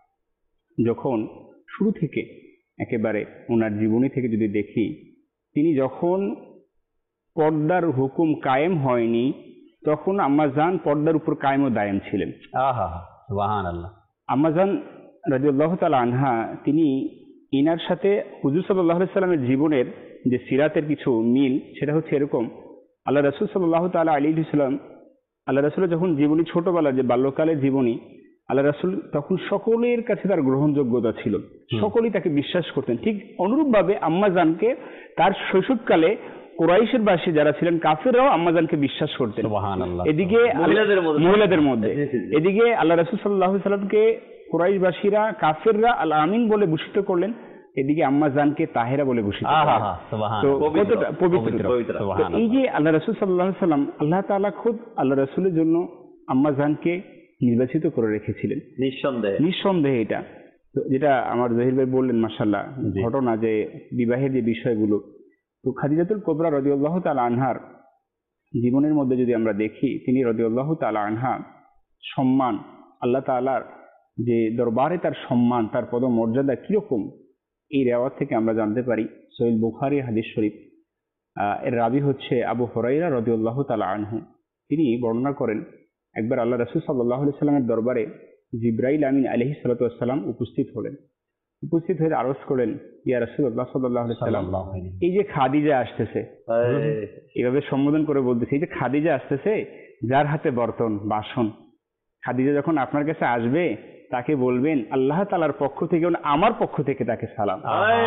C: যখন শুরু থেকে একেবারে ওনার জীবনী থেকে যদি দেখি, তিনি যখন পর্দার হুকুম কায়েম হয়নি তখন আম্মা জান পর্দার উপর কায়েম ও দায়েম ছিলেন।
A: আহা, সুবহানাল্লাহ।
C: আম্মা জান রাদিয়াল্লাহু তাআলা আনহা, তিনি ইনার সাথে হুজুর সাল্লাল্লাহু আলাইহি সাল্লামের জীবনের যে সিরাতের কিছু মিল, সেটা হচ্ছে এরকম। আল্লাহ রাসূল সাল্লাল্লাহু তাআলা আলাইহি ওয়াসাল্লাম, আল্লাহ রাসূলের যখন জীবনী, ছোটবেলার যে বাল্যকালের জীবনী, আল্লাহ রাসূল তখন সকলের কাছে তার গ্রহণযোগ্যতা ছিল, সকলেই তাকে বিশ্বাস করতেন। ঠিক অনুরূপভাবে আম্মা জানকে তার শৈশবকালে
E: কুরাইশের বাসী যারা ছিলেন কাফেররাও আম্মাজানকে বিশ্বাস করতেন।
A: সুবহানাল্লাহ।
E: এদিকে
D: মহিলাদের মধ্যে
E: মহিলাদের মধ্যে এদিকে আল্লাহ রাসূল সাল্লাল্লাহু আলাইহি সাল্লামকে কুরাইশবাসীরা কাফেররা আল আমিন বলে ভূষিত করলেন, এদিকে আম্মাজানকে তাহেরা বলে ভূষিত করলেন।
A: আহা হা
E: তো
A: সুবহানাল্লাহ।
E: কতটা পবিত্র।
D: পবিত্র।
E: তো এই যে আল্লাহ রাসূল সাল্লাল্লাহু আলাইহি সাল্লাম, আল্লাহ তাআলা খুদ আল্লাহ রাসূলের জন্য আম্মাজানকে নির্বাচিত করে রেখেছিলেন
D: নিঃসন্দেহে
E: নিঃসন্দেহে। এটা তো যেটা আমার জহির ভাই বললেন মাশাআল্লাহ ঘটনা, যে বিবাহের যে বিষয়গুলো, তো খাদিজাতুল কুবরা রাদিয়াল্লাহু তাআলা আনহার জীবনের মধ্যে যদি আমরা দেখি, তিনি রাদিয়াল্লাহু তাআলা আনহা সম্মান, আল্লাহ তাআলার যে দরবারে তার সম্মান, তার পদমর্যাদা কিরকম, এই রেওয়াত থেকে আমরা জানতে পারি। সহিহ বুখারী হাদিস শরীফ, আহ, এর রাবি হচ্ছে আবু হুরায়রা রাদিয়াল্লাহু তাআলা আনহু। তিনি বর্ণনা করেন, একবার আল্লাহ রাসূল সাল্লাল্লাহু আলাইহি সাল্লামের দরবারে জিবরাইল আমিন আলাইহিস সালাতু ওয়াস সালাম উপস্থিত হলেন। উপস্থিত হয়ে আরজ করলেন, ইয়া রাসূলুল্লাহ সাল্লাল্লাহু আলাইহি সাল্লাম,
A: সাল্লাল্লাহু আলাইহি।
E: এই যে খাদিজা আসতেছে, এইভাবে সম্বোধন করে বলতেছে, এই যে খাদিজা আসতেছে, যার হাতে বর্তন বাসন, খাদিজা যখন আপনার কাছে আসবে তাকে বলবেন আল্লাহ তাআলার পক্ষ থেকে, আমার পক্ষ থেকে তাকে সালাম।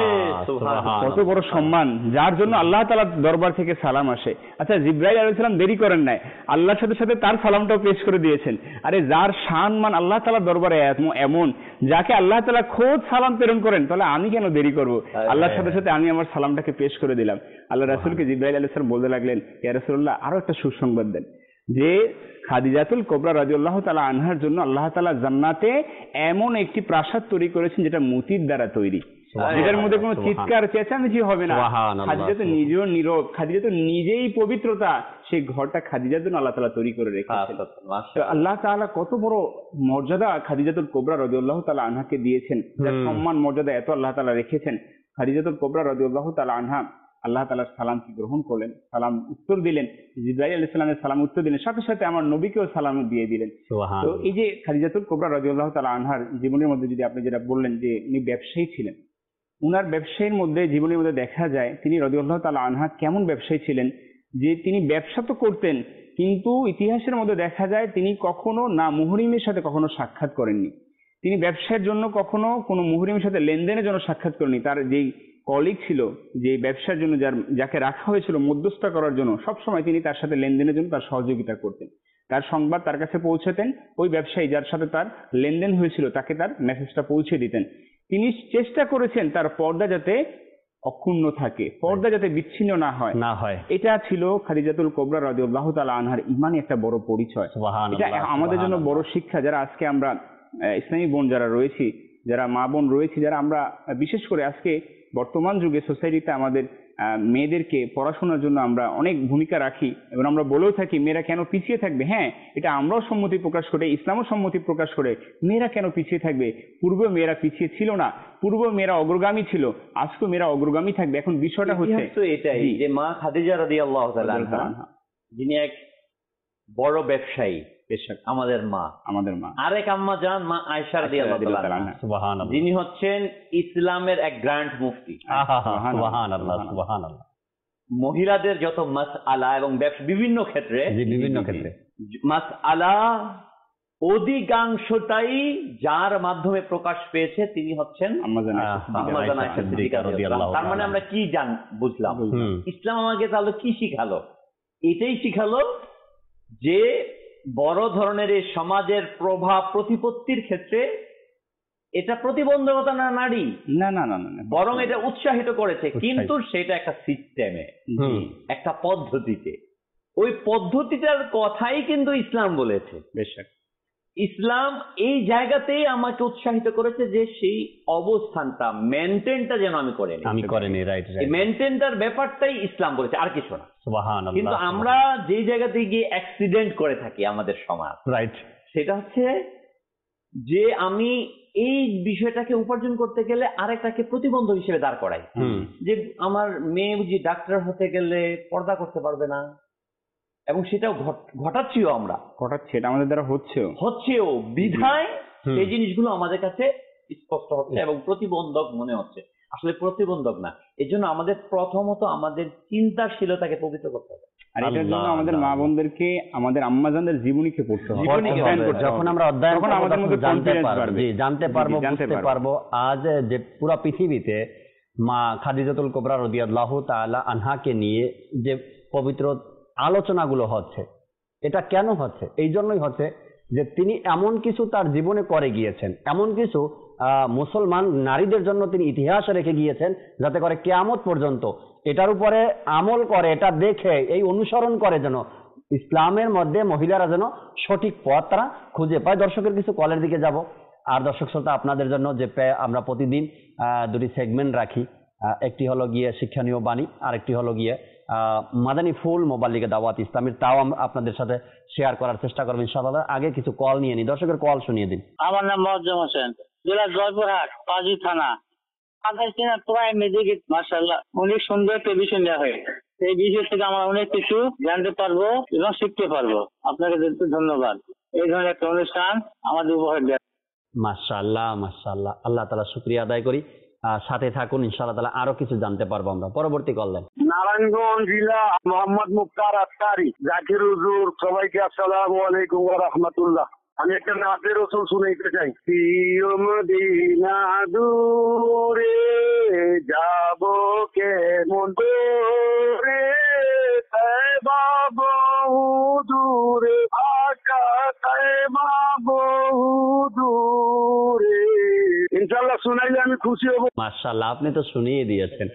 E: কত বড় সম্মান, যার জন্য আল্লাহ তাআলার দরবার থেকে সালাম আসে। আচ্ছা, জিবরাইল আলাইহিস সালাম দেরি করেন নাই, আল্লাহর সাথে সাথে তার সালামটাও পেশ করে দিয়েছেন। আরে যার শান মান আল্লাহ তাআলার দরবারে এমন, যাকে আল্লাহ তাআলা খোদ সালাম প্রেরণ করেন, তাহলে আমি কেন দেরি করব? আল্লাহর সাথে সাথে আমি আমার সালামটাকে পেশ করে দিলাম। আল্লাহ রাসূলকে জিবরাইল আলাইহিস সালাম বলতে লাগলেন, ইয়া রাসূলুল্লাহ, আরো একটা সুসংবাদ দেন, যে খাদিজাতুল কুবরা রাদিয়াল্লাহু তাআলা আনহার জন্য আল্লাহ তাআলা জান্নাতে এমন একটি প্রাসাদ তৈরি করেছেন যেটা মতির দ্বারা তৈরি, যেটার মধ্যে কোনো চিৎকার চেঁচামেচি হবে না। খাদিজা তো নিজেও নীরব, খাদিজা তো নিজেই পবিত্রতা, সেই ঘরটা খাদিজার জন্য আল্লাহ তাআলা তৈরি করে রেখেছেন। তো আল্লাহ তাআলা কত বড় মর্যাদা খাদিজাতুল কুবরা রাদিয়াল্লাহু তাআলা আনহাকে দিয়েছেন, তার সম্মান মর্যাদা এত আল্লাহ তাআলা রেখেছেন। খাদিজাতুল কুবরা রাদিয়াল্লাহু তাআলা আনহা আল্লাহ তাআলার সালামকে গ্রহণ করলেন, সালাম উত্তর দিলেন, জিবরাইল আলাইহিস সালামের সালাম উত্তর দিলেন, সাথে সাথে আমার নবীকেও সালাম দিয়ে দিলেন। তো এই যে খাদিজাতুল কুবরা রাদিয়াল্লাহু তাআলা আনহার জীবনের মধ্যে যদি আপনি যেটা বললেন যে উনি ব্যবসায়ী ছিলেন, উনার ব্যবসায়ীর মধ্যে জীবনের মধ্যে দেখা যায় তিনি রাদিয়াল্লাহু তাআলা আনহা কেমন ব্যবসায়ী ছিলেন, যে তিনি ব্যবসা তো করতেন, কিন্তু ইতিহাসের মধ্যে দেখা যায় তিনি কখনো না মুহরিমের সাথে কখনো সাক্ষাৎ করেননি। তিনি ব্যবসায়ের জন্য কখনো কোনো মুহরিমের সাথে লেনদেনের জন্য সাক্ষাৎ করেননি। তার যেই কলিগ ছিল, যে ব্যবসার জন্য যার যাকে রাখা হয়েছিল মধ্যস্থতা করার জন্য, সবসময় তিনি তার সাথে লেনদেনের জন্য তার সহযোগিতা করতেন। তার সংবাদ তার কাছে পৌঁছাতেন, ওই ব্যবসায়ী যার সাথে তার লেনদেন হয়েছিল তাকে তার মেসেজটা পৌঁছে দিতেন। তিনি চেষ্টা করেছেন তার পর্দা যাতে অক্ষুণ্ণ থাকে, পর্দা যাতে বিচ্ছিন্ন না হয় না হয় এটা ছিল খাদিজাতুল কুবরা রাদিয়াল্লাহু তাআলা আনহার ইমানি একটা বড় পরিচয়। এটা আমাদের জন্য বড় শিক্ষা, যারা আজকে আমরা ইসলামী বোন যারা রয়েছি, যারা মা বোন রয়েছি, যারা আমরা বিশেষ করে আজকে বর্তমান যুগে সোসাইটিতে আমাদের মেয়েদেরকে পড়াশোনার জন্য আমরা অনেক ভূমিকা রাখি এবং আমরা বলেও থাকি মেয়েরা কেন পিছিয়ে থাকবে। হ্যাঁ, এটা আমরাও সম্মতি প্রকাশ করে, ইসলামও সম্মতি প্রকাশ করে, মেয়েরা কেন পিছিয়ে থাকবে? পূর্বে মেয়েরা পিছিয়ে ছিল না, পূর্বে মেয়েরা অগ্রগামী ছিল, আজকে মেয়েরা অগ্রগামী থাকবে। এখন বিষয়টা হচ্ছে
D: এটাই যে মা খাদিজা রাদিয়াল্লাহু তাআলা আনহা, যিনি এক বড় ব্যবসায়ী, আমাদের মা আমাদের মা আরেক আম্মা জান মা আয়েশা রাদিয়াল্লাহু তাআলা আনহা, সুবহানাল্লাহ, যিনি হচ্ছেন ইসলামের এক গ্র্যান্ড মুফতি। সুবহানাল্লাহ, সুবহানাল্লাহ। মহিলাদের যত মাসআলা এবং বিভিন্ন ক্ষেত্রে বিভিন্ন ক্ষেত্রে মাসআলা অধিকাংশটাই যার মাধ্যমে প্রকাশ পেয়েছে তিনি হচ্ছেন আম্মা জান আয়েশা সিদ্দিকা রাদিয়াল্লাহু তাআলা। তার মানে আমরা কি জান বুঝলাম, ইসলাম আমাকে তাহলে কি শিখালো? এটাই শিখালো যে বড় ধরনের এই সমাজের প্রভাব প্রতিপত্তির ক্ষেত্রে এটা প্রতিবন্ধকতা না নারী না না না না বরং এটা উৎসাহিত করেছে, কিন্তু সেটা একটা সিস্টেমে, একটা পদ্ধতিতে। ওই পদ্ধতিটার কথাই কিন্তু ইসলাম বলেছে। বেশক ইসলাম এই জায়গাতেই আমাকে উৎসাহিত করেছে যে সেই অবস্থানটা মেনটেনটা যেন আমি করে আমি করেনি। রাইট, এই মেনটেনটার ব্যাপারটাই ইসলাম বলেছে, আর কিছু না। সুবহানাল্লাহ। কিন্তু আমরা যে জায়গাতে গিয়ে অ্যাক্সিডেন্ট করে থাকি আমাদের সমাজ, রাইট, সেটা হচ্ছে যে আমি এই বিষয়টাকে উপার্জন করতে গেলে আরেকটাকে প্রতিবন্ধক হিসেবে দাঁড় করাই, যে আমার মেয়ে বুঝি ডাক্তার হতে গেলে পর্দা করতে পারবে না, এবং সেটাও ঘটাচ্ছিও, আমরা ঘটাচ্ছি, এটা আমাদের দ্বারা হচ্ছেও হচ্ছেও বিধায় এই জিনিসগুলো আমাদের কাছে স্পষ্ট হচ্ছে এবং প্রতিবন্ধক মনে হচ্ছে। আসলে প্রতিবন্ধক না। এই জন্য আমাদের প্রথমত আমাদের চিন্তাশীলতাকে পবিত্র করতে হবে, আর এটার জন্য আমাদের মা বোনদেরকে আমাদের আম্মাজানদের জীবনীকে পড়তে হবে।
A: যখন আমরা অধ্যয়ন করব আমাদের মধ্যে জানতে পারবো, জানতে পারবো, বুঝতে পারবো আজ যে পুরো পৃথিবীতে মা খাদিজাতুল কুবরা রাদিয়াল্লাহু তাআলা আনহাকে নিয়ে যে পবিত্র আলোচনাগুলো হচ্ছে, এটা কেন হচ্ছে? এই জন্যই হচ্ছে যে তিনি এমন কিছু তার জীবনে করে গিয়েছেন, এমন কিছু মুসলমান নারীদের জন্য তিনি ইতিহাসে রেখে গিয়েছেন, যাতে করে কিয়ামত পর্যন্ত এটার উপরে আমল করে, এটা দেখে এই অনুসরণ করে যেন ইসলামের মধ্যে মহিলারা যেন সঠিক পথ তারা খুঁজে পায়। দর্শকের কিছু কলের দিকে যাব। আর দর্শক শ্রোতা, আপনাদের জন্য যে আমরা প্রতিদিন দুটি সেগমেন্ট রাখি, একটি হলো গিয়ে শিক্ষণীয় বাণী, আর একটি হলো গিয়ে মাদানী ফুল মোবাইল লিগে দাওয়াত ইসলামের, তাও আপনাদের সাথে শেয়ার করার চেষ্টা করবেন ইনশাআল্লাহ। আগে কিছু কল নিয়ে নিই, দর্শকের কল শুনিয়ে দিন।
F: আমার নাম মজ্জম হোসেন, জেলা জয়পুরহাট, পাজি থানা। প্রায় মেডিকেট মাশাআল্লাহ অনেক সুন্দর একটা বিষয় নেওয়া হয়। এই বিষয় থেকে আমরা অনেক কিছু জানতে পারবো এবং শিখতে পারবো। আপনাকে ধন্যবাদ। এই ধরনের একটা অনুষ্ঠান আমাদের উপহার দেয়।
A: মাশাআল্লাহ মাশাআল্লাহ, আল্লাহ তাআলা শুকরিয়া আদায় করি। সাথে থাকুন, ইনশাআল্লাহ তাআলা আরো কিছু জানতে পারবো আমরা। পরবর্তী কল দেন।
G: নারায়ণগঞ্জ জেলা মোহাম্মদ মুক্তার আফতারি, জাকির হুজুর, সবাইকে আসসালামু আলাইকুম ওয়া রাহমাতুল্লাহ। আমি একটা নাচের রসুল শুনাইতে চাই। প্রিয় মদিনা দূরে যাব কেমন করে, তয়বা বহু দূরে, আকা তয়বা বহু দূরে। ইনশাআল্লাহ শুনাইলে আমি খুশি হব।
A: মাশাআল্লাহ, আপনি তো শুনিয়ে দিয়েছেন।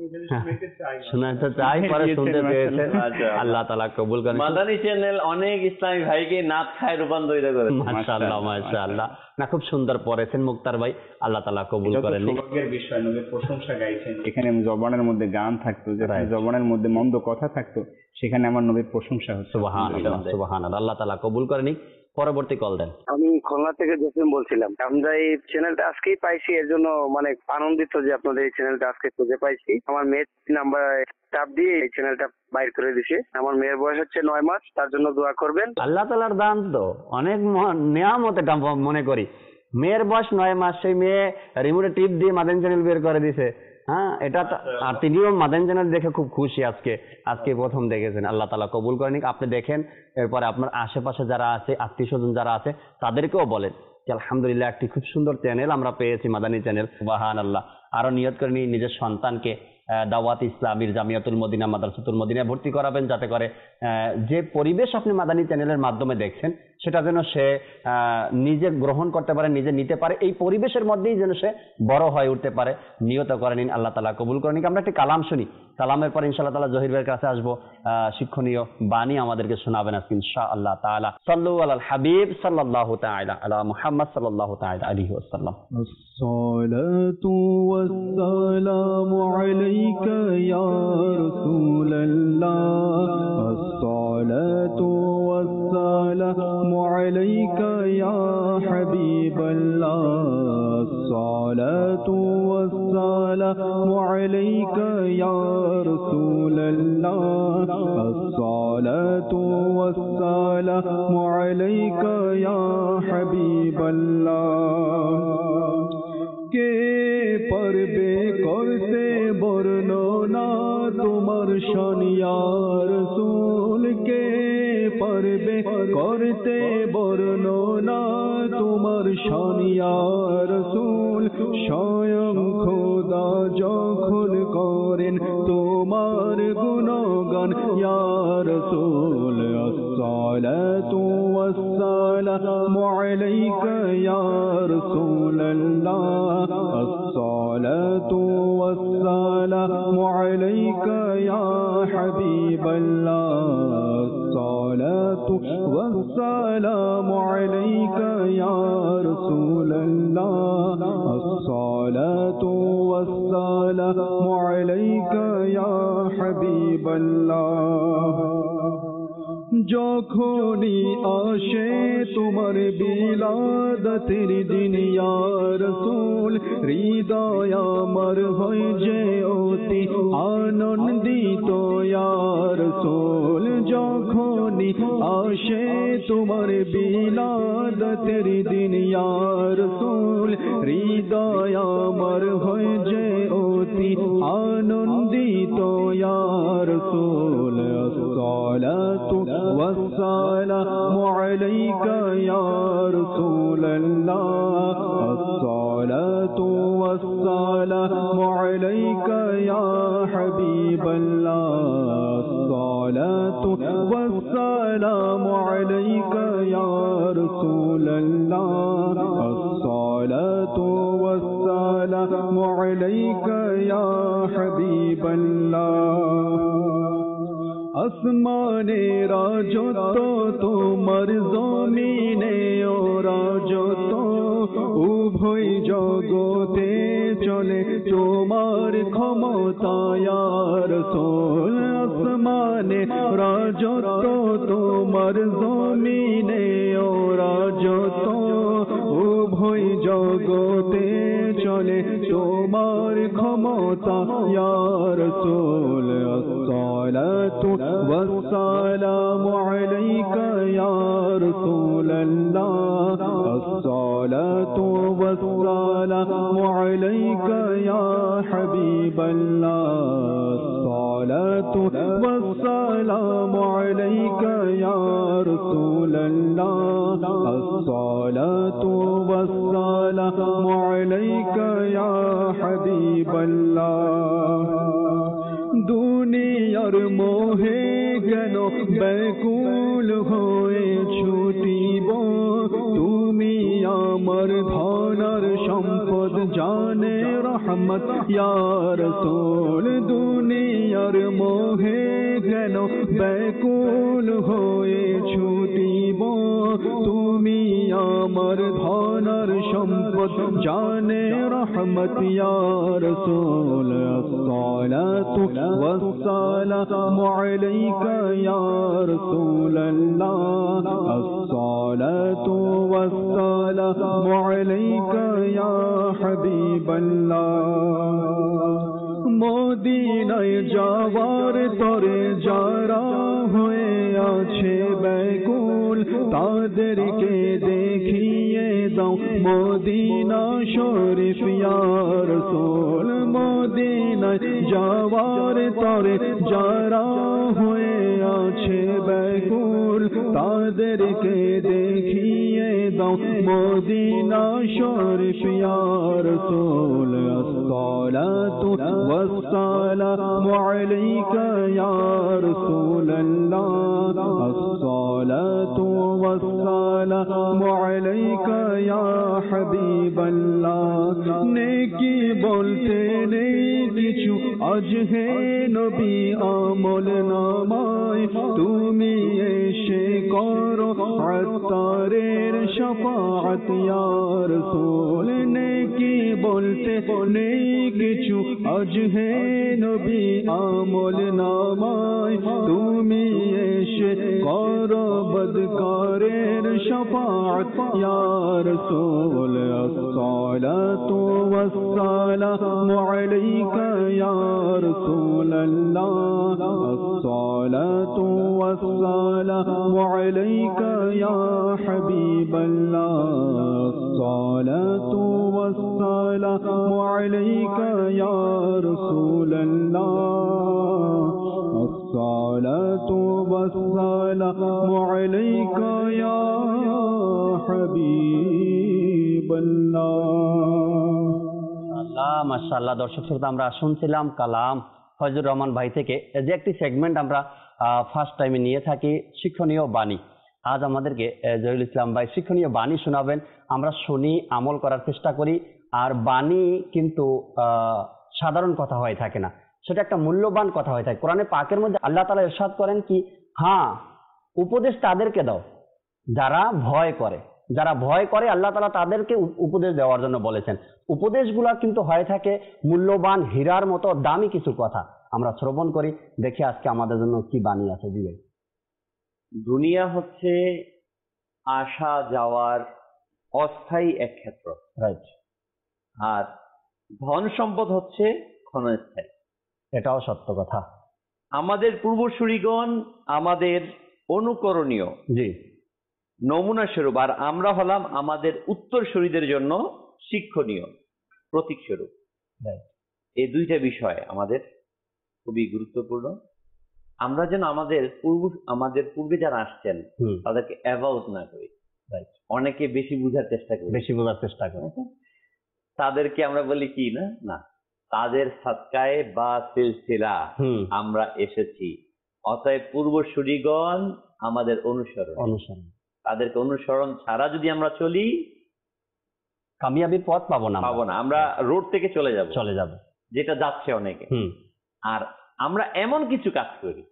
A: শোনাতে চাই, পরে শুনতে পেয়েছেন। আল্লাহ তাআলা কবুল করেন।
D: মাদানী চ্যানেল অনেক ইসলামী ভাইকে নাত খায় রূপান্তরিত করেছে।
A: মাশাআল্লাহ মাশাআল্লাহ, না খুব সুন্দর পড়েছেন মুক্তার ভাই, আল্লাহ তাআলা কবুল করেন।
E: সৌভাগ্যের বিষয়, নবীর প্রশংসা গাইছেন। এখানে জবানের মধ্যে গান থাকতো, যেখানে জবানের মধ্যে মন্দ কথা থাকতো, সেখানে আমার নবীর প্রশংসা হচ্ছে।
A: সুবহানাল্লাহ সুবহানাল্লাহ, আল্লাহ তাআলা কবুল করে নিক। পরবর্তী কল দেন।
G: আমি খুলনা থেকে জসিম বলছিলাম। আমরা এই চ্যানেলটা আজকেই পাইছি, এর জন্য মানে আনন্দিত যে আপনাদের এই চ্যানেলটা আজকে খুঁজে পাইছি। আমার মেয়ের নাম্বার চাপ দিয়ে এই চ্যানেলটা বাইর করে দিছে। আমার মেয়ের বয়স হচ্ছে নয় মাস, তার জন্য দোয়া করবেন।
A: আল্লাহ তাআলার দান তো অনেক নিয়ামত, এটা মনে করি। মেয়ের বয়স নয় মাস, সেই মেয়ে রিমোটে টিপ দিয়ে মাদানী চ্যানেল বের করে দিছে। হ্যাঁ, এটা আর তিনিও মাদানী চ্যানেল দেখে খুব খুশি। আজকে আজকে প্রথম দেখেছেন, আল্লাহ তাআলা কবুল করেন। আপনি দেখেন, এরপরে আপনার আশেপাশে যারা আছে, আত্মীয় স্বজন যারা আছে, তাদেরকেও বলেন যে আলহামদুলিল্লাহ একটি খুব সুন্দর চ্যানেল আমরা পেয়েছি, মাদানী চ্যানেল। সুবহানাল্লাহ। আরো নিয়ত করে নিয়ে নিজের সন্তানকে দাওয়াত ইসলামীর জামিয়াতুল মদিনা মাদ্রাসাতুল মদিনায় ভর্তি করাবেন, যাতে করে যে পরিবেশ আপনি মাদানী চ্যানেলের মাধ্যমে দেখছেন সেটা যেন সে নিজে গ্রহণ করতে পারে, নিজে নিতে পারে। এই পরিবেশের মধ্যেই যেন সে বড় হয়ে উঠতে পারে। নিয়ত করে নিন, আল্লাহ তাআলা কবুল করে নিন। আমরা একটি কালাম শুনি, কালামের পর ইনশাআল্লাহ তাআলা জহির ভাইয়ের কাছে আসবো। শিক্ষণীয় বাণী আমাদেরকে শোনাবেন আজকে ইনশাআল্লাহ তাআলা। সাল্লু আলাল হাবিব সাল্লাল্লাহু তাআলা আলা মুহাম্মদ সাল্লাল্লাহু তাআলা আলাইহি ওয়াসাল্লাম।
C: আসসালাতু ওয়াসসালামু আলাইকা ইয়া রাসূলাল্লাহ, আসসালাতু ওয়াসসালামু আলাইকা ইয়া হাবিবাল্লাহ, আসসালাতু ওয়াসসালামু আলাইকা ইয়া রাসূলাল্লাহ, আসসালাতু ওয়াসসালামু আলাইকা ইয়া হাবিবাল্লাহ। কে পারবে করতে বর্ণনা তোমার শান ইয়া রাসূল, কে পারবে করতে বর্ণনা তোমার শান ইয়া রাসূল। স্বয়ং খোদা যখন করেন তোমার গুণগান ইয়া রাসূল, আসসালাতু ওয়াসসালামু আলাইকা ইয়া রাসূলাল্লাহ, আসসালাতু ওয়াসসালামু আলাইকা ইয়া হাবিবাল্লাহ, আসসালাতু ওয়াসসালামু আলাইকা ইয়া রাসূলাল্লাহ, আসসালাতু ওয়াসসালামু আলাইকা ইয়া হাবিবাল্লাহ। যখনই আসে তোমার বিলাদতের দিন ইয়া রাসূল, হৃদয় আমার হয় যে অতি আনন্দিত ইয়া রাসূল। যখনই আসে তোমার বিলাদতের দিন ইয়া রাসূল, হৃদয় আমার হয় যে অতি আনন্দিত ইয়া রাসূল। আসসালাতু والسلام عليك يا رسول الله، الصلاة والسلام عليك يا حبيب الله الصلاة والسلام عليك يا رسول الله الصلاة والسلام عليك يا حبيب الله আসমানে রাজত তোমার জমিনে ও রাজত উভয় জগতে চলে তোমার ক্ষমতা ইয়া রাসূল আসমানে রাজত তোমার জমিনে ও রাজত উভয় জগতে চলে তোমার ক্ষমতা ইয়া রাসূল الصلاة والسلام عليك يا رسول الله الصلاة والسلام عليك يا حبيب الله الصلاة والسلام عليك يا رسول الله الصلاة والسلام عليك يا حبيب الله দুনিয়ার মোহে কেন ব্যাকুল হয়ে ছুটিব তুমি আমার ধনার সম্পদ জানে রহমত ইয়া রাসূল দুনিয়ার মোহে কেন ব্যাকুল হয়ে ছুটিব তুমি আমার ধনার সম্পদ জানে রহমত ইয়া রাসূল الصلاة والسلام عليك يا رسول الله الصلاة والسلام عليك يا حبيب الله মদিনায় যাওয়ার তরে যারা হয়ে আছে ব্যাকুল তাদেরকে দেখিয়ে দাও মদিনা শরীফ ইয়া রাসূল মদিনায় যাওয়ার তরে যারা হয়ে আছে ব্যাকুল তাদেরকে দেখিয়ে দাও মদিনা শরীফ ইয়া রাসূল الصلاة والسلام عليك يا رسول الله الصلاة والسلام عليك يا حبيب الله নেকি বলতে নেই কিছু আজ হে নবী আমল নামায় তুমি এসে করো আত্মারের শাফাআত ইয়া রাসূল নেকি বলতে নেই কিছু আজ হে নবী আমল নামায় তুমি এসে করো বদকারের শাফাআত ইয়া রাসূল الصلاة والسلام عليك يا رسول الله الصلاة والسلام عليك يا حبيب الله الصلاة والسلام عليك يا رسول الله الصلاة والسلام عليك يا حبيب الله
A: আল্লাহ মাশাআল্লাহ। দর্শক শ্রোতা, আমরা শুনছিলাম কালাম ফজলুর রহমান ভাই থেকে, যে একটি সেগমেন্ট আমরা ফার্স্ট টাইমে নিয়ে থাকি, শিক্ষণীয় বাণী। আজ আমাদেরকে জহিরুল ইসলাম ভাই শিক্ষণীয় বাণী শোনাবেন। আমরা শুনি, আমল করার চেষ্টা করি। আর বাণী কিন্তু সাধারণ কথা হয়ে থাকে না, সেটা একটা মূল্যবান কথা হয়ে থাকে। কোরআনে পাকের মধ্যে আল্লাহ তাআলা ইরশাদ করেন কি, হ্যাঁ উপদেশ তাদেরকে দাও যারা ভয় করে। যারা ভয় করে আল্লাহ তাআলা তাদেরকে উপদেশ দেওয়ার জন্য বলেছেন। উপদেশগুলা কিন্তু হয়ে থাকে মূল্যবান হীরার মতো দামি কিছু কথা। আমরা শ্রবণ করি, দেখি আজকে আমাদের জন্য কি বাণী আছে। দিবে
D: দুনিয়া হচ্ছে আসা যাওয়ার অস্থায়ী এক ক্ষেত্র,
A: রাইট।
D: আর ধন সম্পদ হচ্ছে ক্ষণস্থায়ী।
A: এটাও সত্য কথা।
D: আমাদের পূর্বসূরিগণ আমাদের অনুকরণীয়
A: জি
D: নমুনা স্বরূপ, আর আমরা হলাম আমাদের উত্তরসূরিদের জন্য শিক্ষণীয় প্রতীক স্বরূপ। এই দুইটা বিষয় আমাদের খুবই গুরুত্বপূর্ণ। আমরা যেন আমাদের পূর্ব আমাদের পূর্বে যারা আসছেন তাদেরকে অ্যাভাউট না করি। অনেকে বেশি বুঝার চেষ্টা করি,
A: বেশি বোঝার চেষ্টা করে।
D: তাদেরকে আমরা বলি কি না না তাদের সাদকায়ে বা সিলসিলা
A: হুম
D: আমরা এসেছি, অতএব পূর্বসূরিগণ আমাদের অনুসরণ,
A: অনুসরণ
D: তাদেরকে অনুসরণ ছাড়া যদি আমরা চলি
A: কামিয়াবির পথ পাবো না আমরা।
D: পাবো না, আমরা রোড থেকে চলে যাব,
A: চলে যাব।
D: যেটা যাচ্ছে অনেকে।
A: হুম
D: আর আমরা এমন কিছু কাজ করি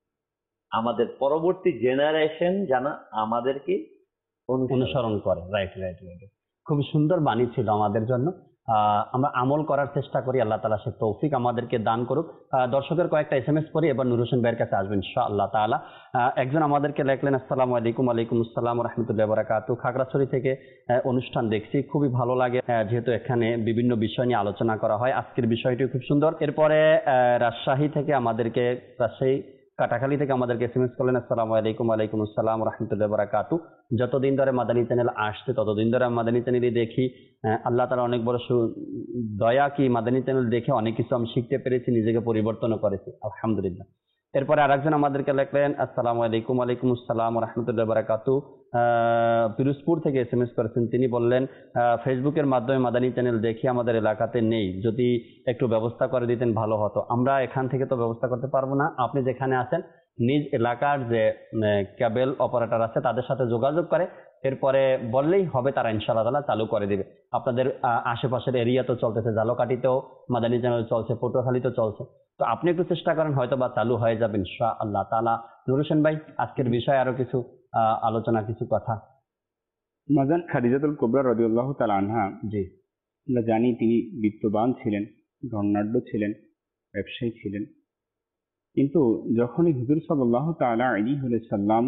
D: আমাদের পরবর্তী জেনারেশন যেন আমাদেরকে অনুসরণ
A: অনুসরণ করে। রাইট রাইট রাইট খুবই সুন্দর বাণী ছিল আমাদের জন্য। আহ, আমরা আমল করার চেষ্টা করি, আল্লাহ তাআলা সে তৌফিক আমাদেরকে দান করুক। আহ, দর্শকের কয়েকটা এস এম এস করি, এবার নূর হোসেন ভাইয়ের কাছে আসবেন ইনশাআল্লাহ তাআলা। আহ, একজন আমাদেরকে লেখলেন, আসসালামু আলাইকুম। ওয়ালাইকুম আসসালাম ওয়া রাহমাতুল্লাহি ওয়া বারাকাতুহু। খাগড়াছড়ি থেকে আহ, অনুষ্ঠান দেখছি, খুবই ভালো লাগে, আহ, যেহেতু এখানে বিভিন্ন বিষয় নিয়ে আলোচনা করা হয়। আজকের বিষয়টি খুব সুন্দর। এরপরে আহ, রাজশাহী থেকে আমাদেরকে রাজশাহী কাটাখালী থেকে আমাদেরকে এস এম এস করলেন, আসসালামু আলাইকুম। ওয়ালাইকুম আসসালাম ওয়া রাহমাতুল্লাহি ওয়া বারাকাতুহু। যতদিন ধরে মাদানী চ্যানেল আসছে ততদিন ধরে মাদানী চ্যানেলই দেখি। আহ, আল্লাহ তাআলা অনেক বড় সু- দয়া কি মাদানী চ্যানেল দেখে অনেক কিছু আমি শিখতে পেরেছি, নিজেকে পরিবর্তনও করেছি, আলহামদুলিল্লাহ। এরপরে আরেকজন আমাদেরকে লেখলেন, আসসালামু আলাইকুম। ওয়ালাইকুম আসসালাম ওয়া রাহমাতুল্লাহি ওয়া বারাকাতুহু। আহ, পিরোজপুর থেকে এস এম এস করেছেন, তিনি বললেন আহ, ফেসবুকের মাধ্যমে মাদানী চ্যানেল দেখি, আমাদের এলাকাতে নেই, যদি একটু ব্যবস্থা করে দিতেন ভালো হতো। আমরা এখান থেকে তো ব্যবস্থা করতে পারবো না, আপনি যেখানে আছেন নিজ এলাকার যে কেবল অপারেটর আছে তাদের সাথে যোগাযোগ করে এরপরে বললেই হবে, তারা ইনশাআল্লাহ তাআলা চালু করে দিবে। আপনাদের আহ, আশেপাশের এরিয়া তো চলতেছে, ঝালকাঠিতেও মাদানী চ্যানেল চলছে, পটুয়াখালীতেও চলছে, তো আপনি একটু চেষ্টা করেন, হয়তো বা চালু হয়ে যাবে ইনশাআল্লাহ তাআলা। নূর হোসেন ভাই, আজকের বিষয়ে আরো কিছু আহ, আলোচনা, কিছু কথা।
E: মাজান খাদিজাতুল কুবরা রাদিয়াল্লাহু তাআলা আনহা,
A: জি
E: আমরা জানি তিনি বিত্তবান ছিলেন, ধনাঢ্য ছিলেন, ব্যবসায়ী ছিলেন। কিন্তু যখনই হুজুর সাল্লাল্লাহু তাআলা আলাইহি ওয়াসাল্লাম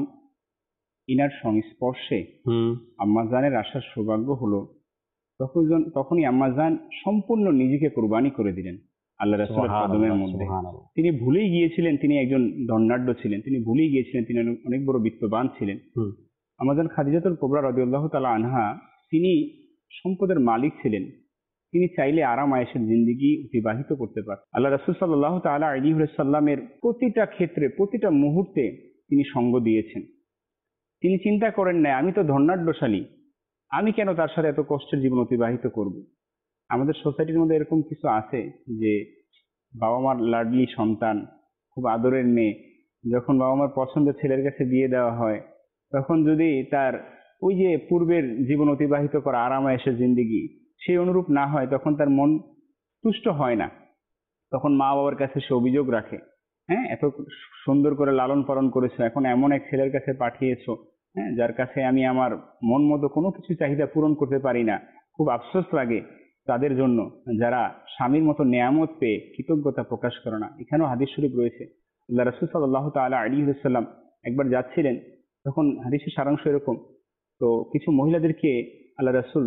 E: ইনার সংস্পর্শে
A: হুম
E: আম্মাজানের আসার সৌভাগ্য হলো, তখন তখনই আম্মাজান সম্পূর্ণ নিজেকে কুরবানি করে দিলেন আল্লাহ রাসূলের কদমের মধ্যে।
A: সুবহানাল্লাহ।
E: তিনি ভুলেই গিয়েছিলেন তিনি একজন ধনাঢ্য ছিলেন, তিনি ভুলেই গিয়েছিলেন তিনি অনেক- অনেক বড় বিত্তবান ছিলেন।
A: হুম
E: আম্মাজান খাদিজাতুল কুবরা রাদিয়াল্লাহু তাআলা আনহা, তিনি সম্পদের মালিক ছিলেন, তিনি চাইলে আরাম আয়েশের জিন্দেগি অতিবাহিত করতে পারেন। আল্লাহ রাসূল সাল্লাল্লাহু তাআলা আলাইহি ওয়াসাল্লামের প্রতিটা ক্ষেত্রে, প্রতিটা মুহূর্তে তিনি সঙ্গ দিয়েছেন। তিনি চিন্তা করেন না আমি তো ধনাঢ্যশালী, আমি কেন তার সাথে এত কষ্টের জীবন অতিবাহিত করব। আমাদের সোসাইটির মধ্যে এরকম কিছু আছে যে বাবা মার লাডলি সন্তান, খুব আদরের মেয়ে, যখন বাবা মার পছন্দের ছেলের কাছে বিয়ে দেওয়া হয়, তখন যদি তার ওই যে পূর্বের জীবন অতিবাহিত করা আরাম আয়েশের জিন্দেগি সেই অনুরূপ না হয়, তখন তার মন তুষ্ট হয় না। তখন মা বাবার কাছে সে অভিযোগ রাখে, হ্যাঁ এত সুন্দর করে লালন পালন করেছো, এখন এমন এক ছেলের কাছে পাঠিয়েছো, হ্যাঁ যার কাছে আমি আমার মন মতো কোনো কিছু চাহিদা পূরণ করতে পারি না। খুব আফসোস লাগে তাদের জন্য যারা স্বামীর মতো নেয়ামত পেয়ে কৃতজ্ঞতা প্রকাশ করে না। এখানেও হাদিস শরীফ রয়েছে, আল্লাহ রাসূল সাল্লাল্লাহু তাআলা আলাইহি ওয়াসাল্লাম একবার যাচ্ছিলেন, তখন হাদিসের সারাংশ এরকম, তো কিছু মহিলাদেরকে আল্লাহ রাসূল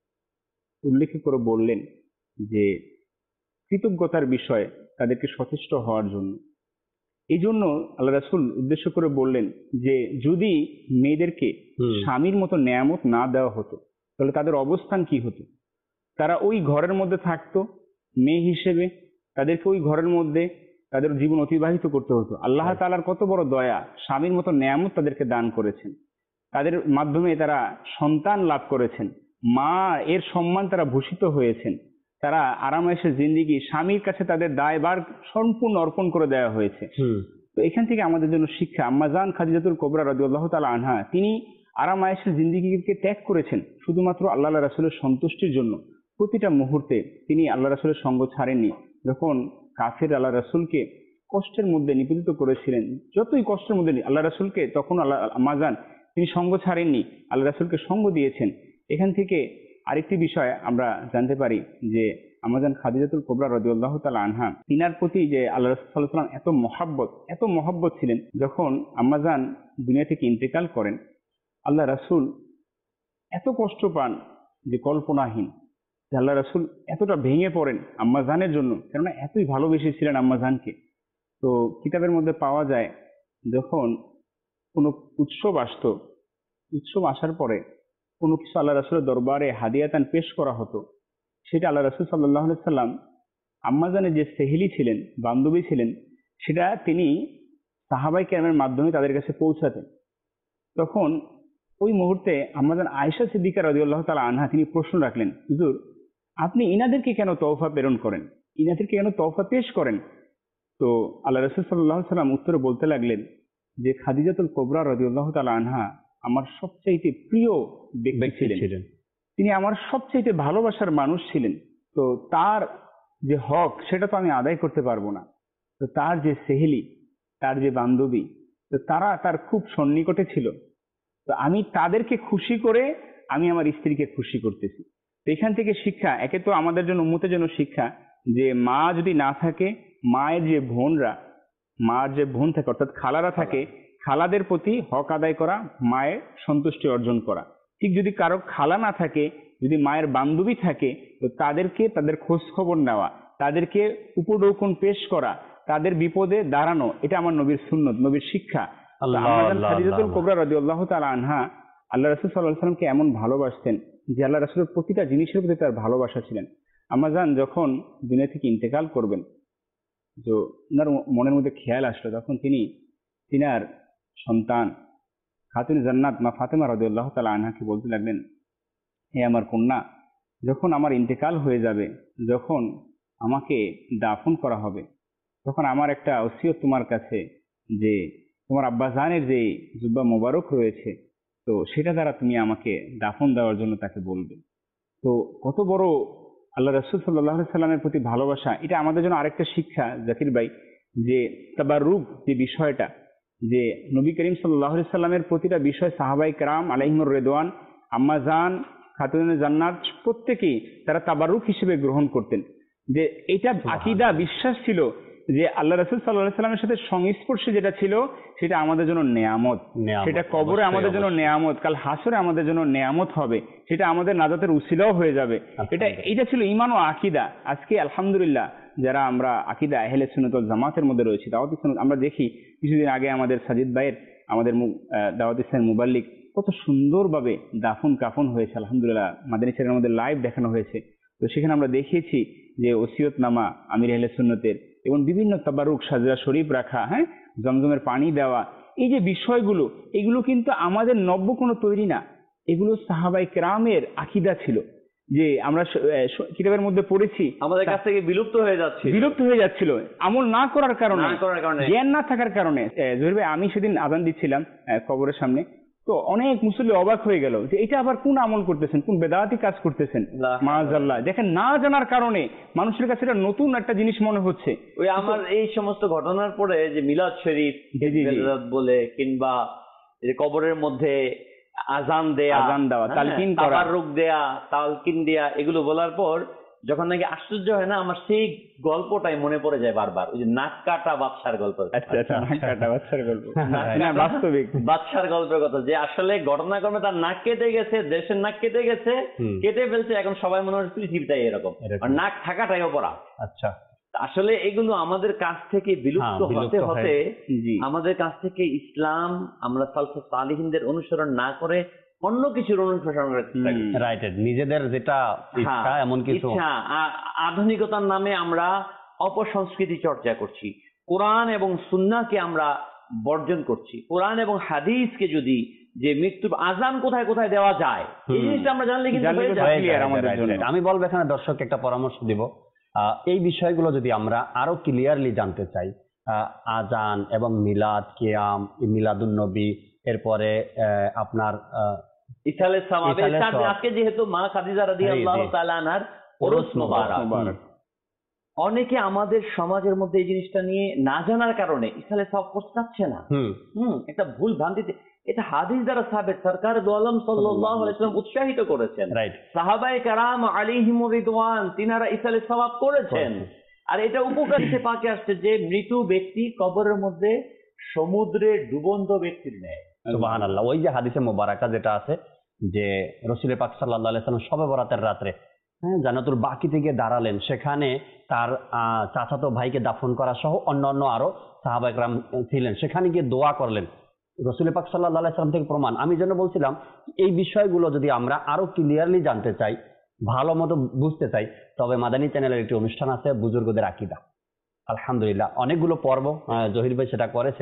E: উল্লেখ করে বললেন যে কৃতজ্ঞতার বিষয়ে তাদেরকে সচেষ্ট হওয়ার জন্য। এই জন্য আল্লাহ রাসূল উদ্দেশ্য করে বললেন যে যদি মেয়েদেরকে
A: হুম
E: স্বামীর মতো নেয়ামত না দেওয়া হতো তাহলে তাদের অবস্থান কি হতো। তারা ওই ঘরের মধ্যে থাকতো মেয়ে হিসেবে, তাদেরকে ওই ঘরের মধ্যে তাদের জীবন অতিবাহিত করতে হতো। আল্লাহ তাআলার কত বড় দয়া, স্বামীর মতো নেয়ামত তাদেরকে দান করেছেন, তাদের মাধ্যমে তারা সন্তান লাভ করেছেন, মা এর সম্মান তারা ভূষিত হয়েছেন, তারা আরাম আয়েশের জিন্দেগি স্বামীর কাছে তাদের দায়ভার সম্পূর্ণ অর্পণ করে দেওয়া হয়েছে।
A: হুম
E: তো এখান থেকে আমাদের জন্য শিক্ষা, আম্মাজান খাদিজাতুল কুবরা রাদিয়াল্লাহু তাআলা আনহা তিনি আরাম আয়েশের জিন্দেগিকে ত্যাগ করেছেন শুধুমাত্র আল্লাহ রাসূলের সন্তুষ্টির জন্য। প্রতিটা মুহূর্তে তিনি আল্লাহ রাসূলের সঙ্গ ছাড়েননি। যখন কাফির আল্লাহ রাসূলকে কষ্টের মধ্যে নিপীড়িত করেছিলেন, যতই কষ্টের মধ্যে আল্লাহ রাসূলকে, তখন আল্লাহ আম্মাজান তিনি সঙ্গ ছাড়েননি, আল্লাহ রাসূলকে সঙ্গ দিয়েছেন। এখান থেকে আরেকটি বিষয় আমরা জানতে পারি যে আম্মাজান খাদিজাতুল কুবরা রাদিয়াল্লাহু তাআলা আনহা, তিনার প্রতি যে আল্লাহ রাসূল সাল্লাল্লাহু আলাইহি ওয়াসাল্লাম এত মহাব্বত এত মহাব্বত ছিলেন, যখন আম্মাজান দুনিয়া থেকে ইন্তেকাল করেন আল্লাহ রাসূল এত কষ্ট পান যে কল্পনাহীন। যে আল্লাহ রাসূল এতটা ভেঙে পড়েন আম্মাজানের জন্য, কেননা এতই ভালোবেসেছিলেন আম্মাজানকে। তো কিতাবের মধ্যে পাওয়া যায় যখন কোনো উৎসব আসতো, উৎসব আসার পরে কোনো কিছু আল্লাহ রাসূলের দরবারে হাদিয়াতান পেশ করা হতো, সেটা আল্লাহ রাসূল সাল্লাল্লাহু আলাইহি ওয়াসাল্লাম আম্মাজানের যে সেহেলি ছিলেন, বান্ধবী ছিলেন, সেটা তিনি সাহাবায়ে কেরামের মাধ্যমে তাদের কাছে পৌঁছাতেন। তখন ওই মুহূর্তে আম্মাজান আয়েশা সিদ্দিকা রাদিয়াল্লাহু তাআলা আনহা তিনি প্রশ্ন রাখলেন, হুজুর আপনি ইনাদেরকে কেন তওফা প্রেরণ করেন, ইনাদেরকে কেন তওফা পেশ করেন? তো আল্লাহ রাসূল সাল্লাল্লাহু আলাইহি সাল্লাম উত্তরে বলতে লাগলেন যে খাদিজাতুল কুবরা রাদিয়াল্লাহু তাআলা আনহা আমার সবচাইতে প্রিয় ব্যক্তি ছিলেন, তিনি আমার সবচাইতে ভালোবাসার মানুষ ছিলেন। তো তার যে হক সেটা তো আমি আদায় করতে পারবো না। তো তার যে সেহেলি, তার যে বান্ধবী, তো তারা তার খুব সন্নিকটে ছিল। তো আমি তাদেরকে খুশি করে আমি আমার স্ত্রীকে খুশি করতেছি। তো এখান থেকে শিক্ষা, একে তো আমাদের জন্য উম্মতের জন্য শিক্ষা যে মা যদি না থাকে, মায়ের যে বোনরা, মার যে বোন থাকে অর্থাৎ খালারা থাকে, খালাদের প্রতি হক আদায় করা, মায়ের সন্তুষ্টি অর্জন করা। ঠিক যদি কারো খালা না থাকে, যদি মায়ের বান্ধবী থাকে, তো তাদেরকে তাদের খোঁজ খবর নেওয়া, তাদেরকে উপঢৌকন পেশ করা, তাদের বিপদে দাঁড়ানো, এটা আমার নবীর সুন্নত, নবীর শিক্ষা। খাদিজাতুল কুবরা রাদিয়াল্লাহু তাআলা আনহা আল্লাহ রাসূল সাল্লাল্লাহু আলাইহি ওয়াসাল্লামকে এমন ভালোবাসতেন যে আল্লাহ রাসূলের প্রতিটা জিনিসের প্রতি তার ভালোবাসা ছিলেন। আম্মা জান যখন দুনিয়া থেকে ইন্তেকাল করবেন, তো ওনার মনের মধ্যে খেয়াল আসলো, তখন তিনি তিনার সন্তান খাতুন জান্নাত মা ফাতেমা রাদিয়াল্লাহু তাআলা আনহাকে বলতে লাগলেন, হে আমার কন্যা, যখন আমার ইন্তেকাল হয়ে যাবে, যখন আমাকে দাফন করা হবে, তখন আমার একটা ওসিয়ত তোমার কাছে যে তোমার আব্বাজানের যে জুব্বা মোবারক রয়েছে, তো সেটা দ্বারা তুমি আমাকে দাফন দেওয়ার জন্য তাকে বলবে। তো কত বড় আল্লাহ রাসূল সাল্লাল্লাহু আলাইহি সাল্লামের প্রতি ভালোবাসা, এটা আমাদের জন্য আরেকটা শিক্ষা জাকির ভাই, যে তাবাররুক যে বিষয়টা, যে নবী করিম সাল্লাল্লাহু আলাইহি সাল্লামের প্রতিটা বিষয় সাহাবায়ে কেরাম আলাইহিমুর রিদওয়ান, আম্মা জান, খাতুনে জান্নাত প্রত্যেকেই তারা তাবাররুক হিসেবে গ্রহণ করতেন। যে এটা আকীদা বিশ্বাস ছিল যে আল্লাহ রাসূল সাল্লাল্লাহু আলাইহি সাল্লামের সাথে সংস্পর্শে যেটা ছিল সেটা আমাদের জন্য নেয়ামত, সেটা কবরে আমাদের জন্য নেয়ামত, কাল হাসরে আমাদের জন্য নেয়ামত হবে, সেটা আমাদের নাজাতের উসিলাও হয়ে যাবে। এটা এটা ছিল ঈমান ও আকীদা। আজকে আলহামদুলিল্লাহ যারা আমরা আকীদা আহলে সুন্নাত ওয়াল জামাতের মধ্যে রয়েছি, দাওয়াত ইসলাম, আমরা দেখি কিছুদিন আগে আমাদের সাজিদ ভাইয়ের, আমাদের দাওয়াত ইসলামের মুবাল্লিগ কত সুন্দরভাবে দাফন কাফন হয়েছে, আলহামদুলিল্লাহ মাদানী চ্যানেলের মধ্যে লাইভ দেখানো হয়েছে। তো সেখানে আমরা দেখিয়েছি যে ওসিয়তনামা আমির আহলে সুন্নতের এবং বিভিন্ন তাবারুক সাজরা শরীফ রাখা, হ্যাঁ, জমজমের পানি দেওয়া, এই যে বিষয়গুলো, এগুলো কিন্তু আমাদের নব্য কোনো তৈরি না, এগুলো সাহাবায়ে কেরামের আকীদা ছিল। যে আমরা কিতাবের মধ্যে পড়েছি
D: আমাদের কাছ থেকে বিলুপ্ত হয়ে যাচ্ছে,
E: বিলুপ্ত হয়ে যাচ্ছিল আমল না করার কারণে, জ্ঞান না থাকার কারণে। জহির ভাই, আমি সেদিন আযান দিচ্ছিলাম কবরের সামনে, তো অনেক মুসল্লি অবাক হয়ে গেল যে এটা আবার কোন আমল করতেছেন, কোন বেদাতি কাজ করতেছেন। মাআযাল্লাহ, দেখেন না জানার কারণে মানুষের কাছে এটা নতুন একটা জিনিস মনে হচ্ছে।
D: ওই আমার এই সমস্ত ঘটনার পরে যে মিলাদ শরীফ বলে, কিংবা কবরের মধ্যে আজান দেয়া,
E: আজান দেওয়া, তালকিন করা,
D: তাবাররুক দেয়া, তালকিন দেয়া, এগুলো বলার পর যখন নাকি আশ্চর্য হয় না, আমার সেই গল্পটাই মনে পড়ে যায় বারবার, ওই যে নাক কাটা বাদশার গল্প।
E: আচ্ছা আচ্ছা, নাক কাটা বাদশার গল্প, না বাস্তবিক
D: বাদশার গল্পের কথা, যে আসলে ঘটনাক্রমে তার নাক কেটে গেছে, দেশের নাক কেটে গেছে, কেটে ফেলছে, এখন সবাই মনে হয় পৃথিবীটাই এরকম, আর নাক থাকাটাই অপরাধ।
A: আচ্ছা,
D: আসলে এগুলো আমাদের কাছ থেকে বিলুপ্ত হতে হতে আমাদের কাছ থেকে ইসলাম আমরা সালফে সালিহিনদের অনুসরণ না করে অন্য কিছুর অনুসরণ করতে,
A: রাইট, নিজেদের যেটা ইচ্ছা এমন কিছু,
D: আধুনিকতার নামে আমরা অপসংস্কৃতি চর্চা করছি, কোরআন এবং সুন্নাহকে আমরা বর্জন করছি। কোরআন এবং হাদিসকে যদি, যে মৃত্যুর আজান কোথায় কোথায় দেওয়া যায়, এই জিনিসটা আমরা জানলে কিন্তু
A: আমাদের জন্য। আমি বলবো এখানে দর্শক একটা পরামর্শ দিব, এই বিষয়গুলো যদি আমরা আরো ক্লিয়ারলি জানতে চাই, আজান এবং মিলাদ, কিয়াম, মিলাদুন নবী, এরপরে আপনার
D: ইসালে সাওয়াব, আজকে যেহেতু মা খাদিজা রাদিয়াল্লাহু তাআলা আনহার ওরস মুবারক, অনেকে আমাদের সমাজের মধ্যে এই জিনিসটা নিয়ে না জানার কারণে ইসালে সাওয়াব করতে চাচ্ছে না। হুম একটা ভুল ভ্রান্তিতে, এটা হাদিস দ্বারা সাবেত, সরকার দো আলম সাল্লাল্লাহু আলাইহি ওয়াসাল্লাম উৎসাহিত করেছেন, সাহাবায়ে কেরাম আলাইহিমুর রিদওয়ান তিনারা ইসালে সাওয়াব করেছেন। আর এটা উপকারিতে পাকে আসছে যে মৃত্যু ব্যক্তি কবরের মধ্যে সমুদ্রে ডুবন্ত ব্যক্তির ন্যায়।
A: সুবহানাল্লাহ। ওই যে হাদিসে মুবারাকা যেটা আছে যে রাসূল পাক সাল্লাল্লাহু আলাইহি ওয়াসাল্লাম শবে বরাতের রাতে হ্যাঁ জান্নাতুল বাকিতে গিয়ে দাঁড়ালেন, সেখানে তার চাচাতো ভাইকে দাফন করা সহ অন্যান্য আরো সাহাবায়ে কেরাম ছিলেন, সেখানে গিয়ে দোয়া করলেন। রাসূল পাক সাল্লাল্লাহু আলাইহি ওয়াসাল্লাম থেকে প্রমাণ। আমি যেন বলছিলাম এই বিষয়গুলো যদি আমরা আরো ক্লিয়ারলি জানতে চাই, ভালো মতো বুঝতে চাই, তবে মাদানী চ্যানেলের একটি অনুষ্ঠান আছে বুজুর্গদের আকীদা, আলহামদুলিল্লাহ অনেকগুলো পর্ব জহির ভাই সেটা করেছেন,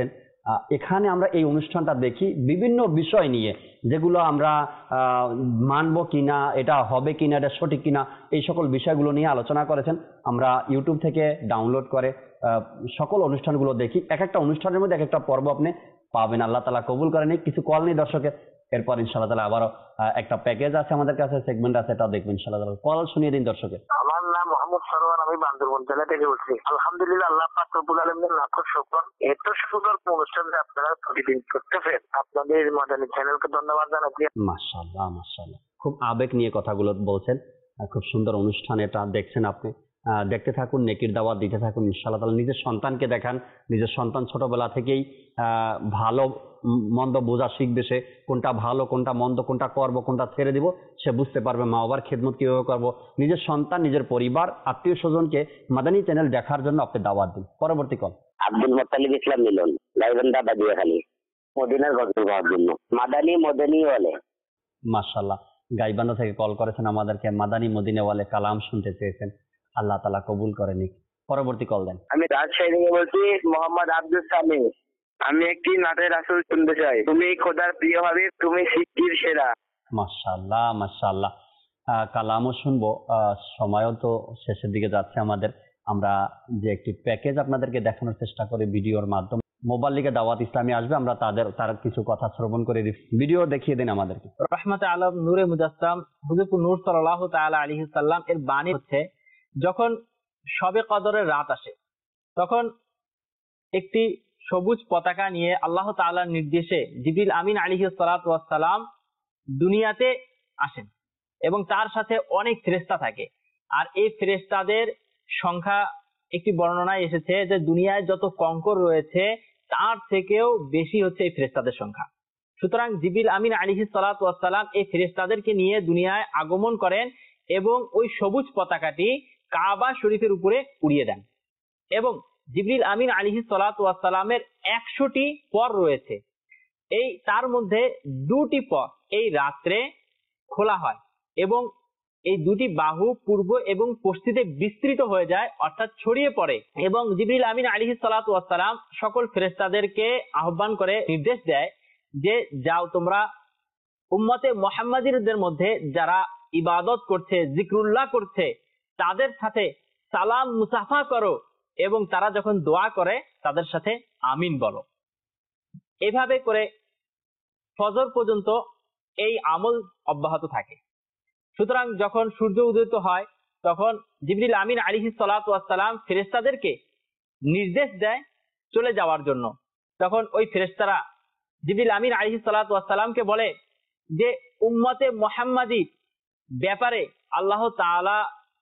A: আহ, এখানে আমরা এই অনুষ্ঠানটা দেখি বিভিন্ন বিষয় নিয়ে, যেগুলো আমরা আহ, মানবো কিনা, এটা হবে কিনা, এটা সঠিক কিনা, এই সকল বিষয়গুলো নিয়ে আলোচনা করেছেন। আমরা ইউটিউব থেকে ডাউনলোড করে আহ, সকল অনুষ্ঠানগুলো দেখি। এক একটা অনুষ্ঠানের মধ্যে এক একটা পর্ব আপনি পাবেন। আল্লাহ তালা কবুল করেন। কিছু কল নেই দর্শকের, এরপর ইনশাআল্লাহ তাআলা আবারও আহ, একটা প্যাকেজ আছে আমাদের কাছে, সেগমেন্ট আছে, এটাও দেখবেন ইনশাআল্লাহ তাআলা। কল শুনিয়ে দিন দর্শকের।
H: আমার নাম মোহাম্মদ সরোয়ার, আমি বান্দরবন জেলা থেকে বলছি। আলহামদুলিল্লাহ, আল্লাহ পাক রব্বুল আলামিনের লাখ শুকর, এত সুন্দর অনুষ্ঠান যে আপনারা প্রতিদিন করতেছেন। আপনাদের মাদানী চ্যানেলকে ধন্যবাদ জানাচ্ছি।
A: মাশাআল্লাহ মাশাআল্লাহ, খুব আবেগ নিয়ে কথাগুলো বলছেন। আহ, খুব সুন্দর অনুষ্ঠান এটা দেখছেন আপনি। আহ, দেখতে থাকুন, নেকির দাওয়াত দিতে থাকুন ইনশাআল্লাহ তাআলা। নিজের সন্তানকে দেখান, নিজের সন্তান ছোটবেলা থেকেই আহ, ভালো উম, মন্দ বোঝা শিখবে। সে কোনটা ভালো, কোনটা মন্দ, কোনটা করব, কোনটা ছেড়ে দিব, সে বুঝতে পারবে। মা বাবার খেদমত কিভাবে করবো, নিজের সন্তান, নিজের পরিবার, আত্মীয় স্বজনকে মাদানী চ্যানেল দেখার জন্য আপনি দাওয়াত দিন। পরবর্তী কল।
I: আব্দুল মোত্তালিব ইসলাম মিলন, গাইবান্ধা বাদিয়াখালী, মদিনার গল্প পাওয়ার জন্য। মাদানী মদনী ওয়ালে।
A: মাশাআল্লাহ, গাইবান্ধা থেকে কল করেছেন আমাদেরকে, মাদানী মদিনাওয়ালে কালাম শুনতে চেয়েছেন। আল্লাহ তাআলা কবুল করে নিক। পরবর্তী কল দেন।
G: আমি রাজশাহী থেকে বলছি, মোহাম্মদ আব্দুল সামি। আমি একটি নাটের রাসূল শুনতে চাই। তুমি খোদার প্রিয় হাবিব, তুমি সিদ্ধির সেরা।
A: মাশাআল্লাহ মাশাআল্লাহ, আহ, কালামও শুনবো। আহ, সময়ও তো শেষের দিকে যাচ্ছে আমাদের। আমরা যে একটি প্যাকেজ আপনাদেরকে দেখানোর চেষ্টা করি ভিডিওর মাধ্যমে, মোবাইল লিগে দাওয়াত ইসলামী আসবে, আমরা তাদের তার কিছু কথা শ্রবণ করে দিই। ভিডিও দেখিয়ে দিন আমাদেরকে।
J: রহমতে আলম নূরে মুজাসসাম হুজুর নূর সাল্লাল্লাহু তাআলা আলাইহি সাল্লাম এর বাণী হচ্ছে, যখন শবে কদরের রাত আসে তখন একটি সবুজ পতাকা নিয়ে আল্লাহ তাআলার নির্দেশে জিবরিল আমিন আলাইহিস সালাতু ওয়াস সালাম দুনিয়াতে আসেন এবং তার সাথে অনেক ফেরেশতা থাকে। আর এই ফেরেশতাদের সংখ্যা একটি বর্ণনায় এসেছে যে দুনিয়ায় যত কঙ্কর রয়েছে তার থেকেও বেশি হচ্ছে এই ফেরেশতাদের সংখ্যা। সুতরাং জিবরিল আমিন আলাইহিস সালাতু ওয়াস সালাম এই ফেরেশতাদেরকে নিয়ে দুনিয়ায় আগমন করেন এবং ওই সবুজ পতাকাটি কাবা শরীফের উপরে উড়িয়ে দেন। এবং জিবরিল আমিন আলাইহিস সালাতু ওয়াস সালামের একশোটি পর রয়েছে, এই তার মধ্যে দুটি পর এই রাত্রে খোলা হয় এবং এই দুটি বাহু পূর্ব এবং পশ্চিমে বিস্তৃত হয়ে যায়, অর্থাৎ ছড়িয়ে পড়ে। এবং জিবরিল আমিন আলাইহিস সালাতু ওয়াস সালাম সকল ফেরেশতাদেরকে আহ্বান করে নির্দেশ দেয় যে যাও, তোমরা উম্মতে মুহাম্মাদীদের মধ্যে যারা ইবাদত করছে, জিকরুল্লাহ করছে, তাদের সাথে সালাম মুসাফা করো এবং তারা যখন দোয়া করে তাদের সাথে আমিন বলো। এভাবে করে ফজর পর্যন্ত এই আমল অব্যাহত থাকে। সুতরাং যখন সূর্য উদয় হয় তখন জিবরিল আমিন আলাইহিস সালাতু ওয়াস সালাম ফেরেশতাদেরকে নির্দেশ দেয় চলে যাওয়ার জন্য। তখন ওই ফেরেশতারা জিবরিল আমিন আলাইহিস সালাতু ওয়াস সালামকে বলে যে উম্মতে মুহাম্মাদী ব্যাপারে আল্লাহ তাআলা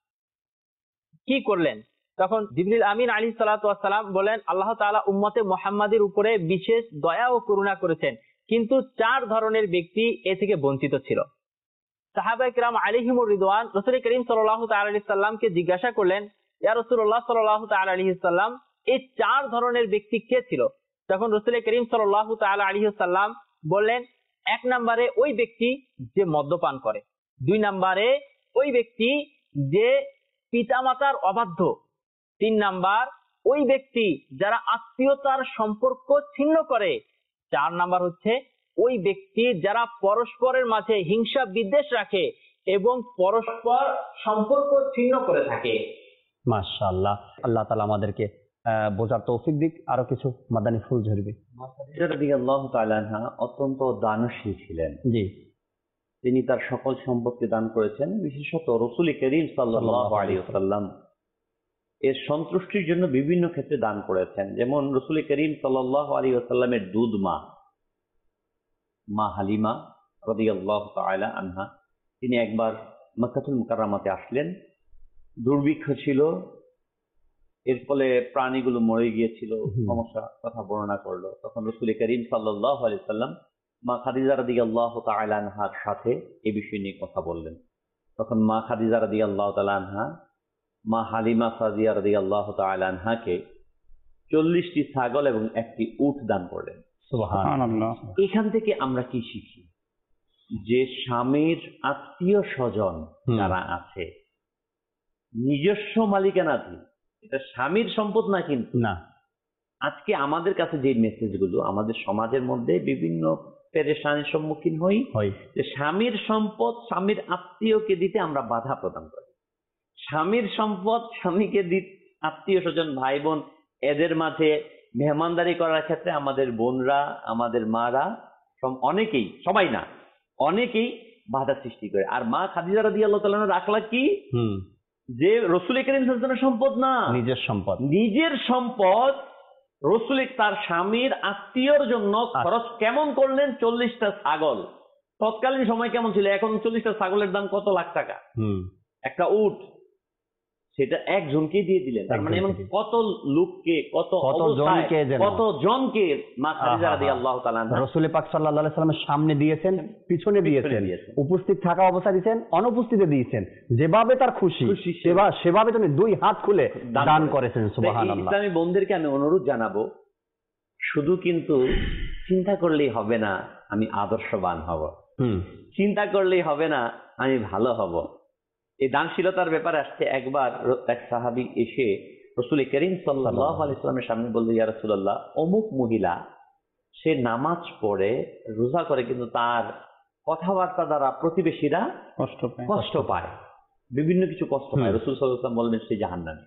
J: কি করলেন? তখন জিবরিল আমিন আলাইহিস সালাতু ওয়াস সালাম বলেন, আল্লাহ তাআলা উম্মতে মুহাম্মাদীর উপরে বিশেষ দয়া ও করুণা করেছেন, কিন্তু চার ধরনের ব্যক্তি এ থেকে বঞ্চিত ছিল। সাহাবায়ে কেরাম আলাইহিমুর রিদওয়ান রাসূল করিম সাল্লাল্লাহু তাআলা আলাইহি সাল্লামকে জিজ্ঞাসা করলেন, ইয়া রাসূলুল্লাহ সাল্লাল্লাহু তাআলা আলাইহি সাল্লাম, এই চার ধরনের ব্যক্তি কে ছিল? তখন রাসূল করিম সাল্লাল্লাহু তাআলা আলাইহি সাল্লাম বললেন, এক নম্বরে ওই ব্যক্তি যে মদ্যপান করে, দুই নম্বরে ওই ব্যক্তি যে পিতামাতার অবাধ্য, তিন নাম্বার ওই ব্যক্তি যারা আত্মীয়তার সম্পর্ক ছিন্ন করে, চার নাম্বার হচ্ছে ওই ব্যক্তি যারা পরস্পরের মাঝে হিংসা বিদ্বেষ রাখে এবং পরস্পর সম্পর্ক ছিন্ন করে থাকে।
A: মাশাআল্লাহ, আল্লাহ তাআলা আমাদেরকে আহ, বোঝার তৌফিক দিক। আরো কিছু মাদানী ফুল ঝরবে।
D: রাদিয়াল্লাহু তাআলা আনহা অত্যন্ত দানশীল ছিলেন।
A: জি,
D: তিনি তার সকল সম্পত্তি দান করেছেন, বিশেষত রাসূল করিম সাল্লাল্লাহু আলাইহি ওয়াসাল্লাম এর সন্তুষ্টির জন্য বিভিন্ন ক্ষেত্রে দান করেছেন। যেমন রাসূল করিম সাল্লাল্লাহু আলাইহি ওয়াসাল্লামের দুধ মা মা হালিমা রাদিয়াল্লাহু তাআলা আনহা, তিনি একবার মক্কাতুল মুকাররমাতে আসলেন। দুর্ভিক্ষ ছিল, এর ফলে প্রাণীগুলো মরে গিয়েছিল, সমস্যা কথা বর্ণনা করলো। তখন রাসূল করিম সাল্লাল্লাহু আলাইহি ওয়াসাল্লাম মা খাদিজা রাদিয়াল্লাহু তাআলা আনহার সাথে এই বিষয় নিয়ে কথা বললেন। তখন মা খাদিজা রাদিয়াল্লাহু তাআলা আনহা মা হালিমা সাদিয়া রাদিয়াল্লাহু তাআলা আনহাকে চল্লিশটি ছাগল এবং একটি উট দান করলেন।
E: সুবহানাল্লাহ।
D: এখান থেকে আমরা কি শিখি? যে স্বামীর আত্মীয় স্বজন যারা আছে, নিজস্ব মালিকানাধীন, এটা স্বামীর সম্পদ না, কিন্তু
A: না,
D: আজকে আমাদের কাছে যে মেসেজগুলো আমাদের সমাজের মধ্যে বিভিন্ন পেরেশানির সম্মুখীন হই, যে স্বামীর সম্পদ স্বামীর আত্মীয়কে দিতে আমরা বাধা প্রদান করি। স্বামীর সম্পদ স্বামীকে দিতে, আত্মীয় স্বজন ভাই বোন এদের মাঝে মেহমানদারি করার ক্ষেত্রে আমাদের বোনরা, আমাদের মারা, অনেকেই, সবাই না, অনেকেই বাধা সৃষ্টি করে। আর মা খাদিজা রাদিয়াল্লাহু তাআলা আনহার আখলাক কি, যে রাসূল করিম সাল্লাল্লাহু আলাইহি ওয়াসাল্লামের সম্পদ না,
A: নিজের সম্পদ,
D: নিজের সম্পদ রাসূল তার স্বামীর আত্মীয়র জন্য খরচ কেমন করলেন? চল্লিশটা ছাগল। তৎকালীন সময় কেমন ছিল? এখন চল্লিশটা ছাগলের দাম কত লাখ টাকা, একটা উট, সেটা একজনকে দিয়ে দিলেন। তার মানে এমন কত লোককে, কত
A: জনকে,
D: কত জনকে মা খাদিজা রাদিয়াল্লাহু তাআলা আনহা
A: রাসূল পাক সাল্লাল্লাহু আলাইহি সাল্লামের সামনে দিয়েছেন, পিছনে দিয়েছেন, উপস্থিত থাকা অবস্থায় দিয়েছেন, অনুপস্থিতে দিয়েছেন, যেভাবে তার খুশি সেভাবে তিনি দুই হাত খুলে দান করেছেন। সুবহানাল্লাহ।
D: ইসলামী বন্ধুদেরকে আমি অনুরোধ জানাবো, শুধু কিন্তু চিন্তা করলেই হবে না আমি আদর্শবান হব, চিন্তা করলেই হবে না আমি ভালো হব। এই দানশীলতার ব্যাপারে আসছে, একবার এক সাহাবী এসে রাসূল করিম সাল্লাল্লাহু আলাইহি ওয়াসাল্লামের সামনে বলল, ইয়া রাসূলুল্লাহ, অমুক মহিলা সে নামাজ পড়ে, রোজা করে, কিন্তু তার কথাবার্তা দ্বারা প্রতিবেশীরা কষ্ট পায় কষ্ট পায় বিভিন্ন কিছু কষ্ট পায়। রাসূল সাল্লাল্লাহু আলাইহি ওয়াসাল্লাম বললেন সে জাহান্নামী।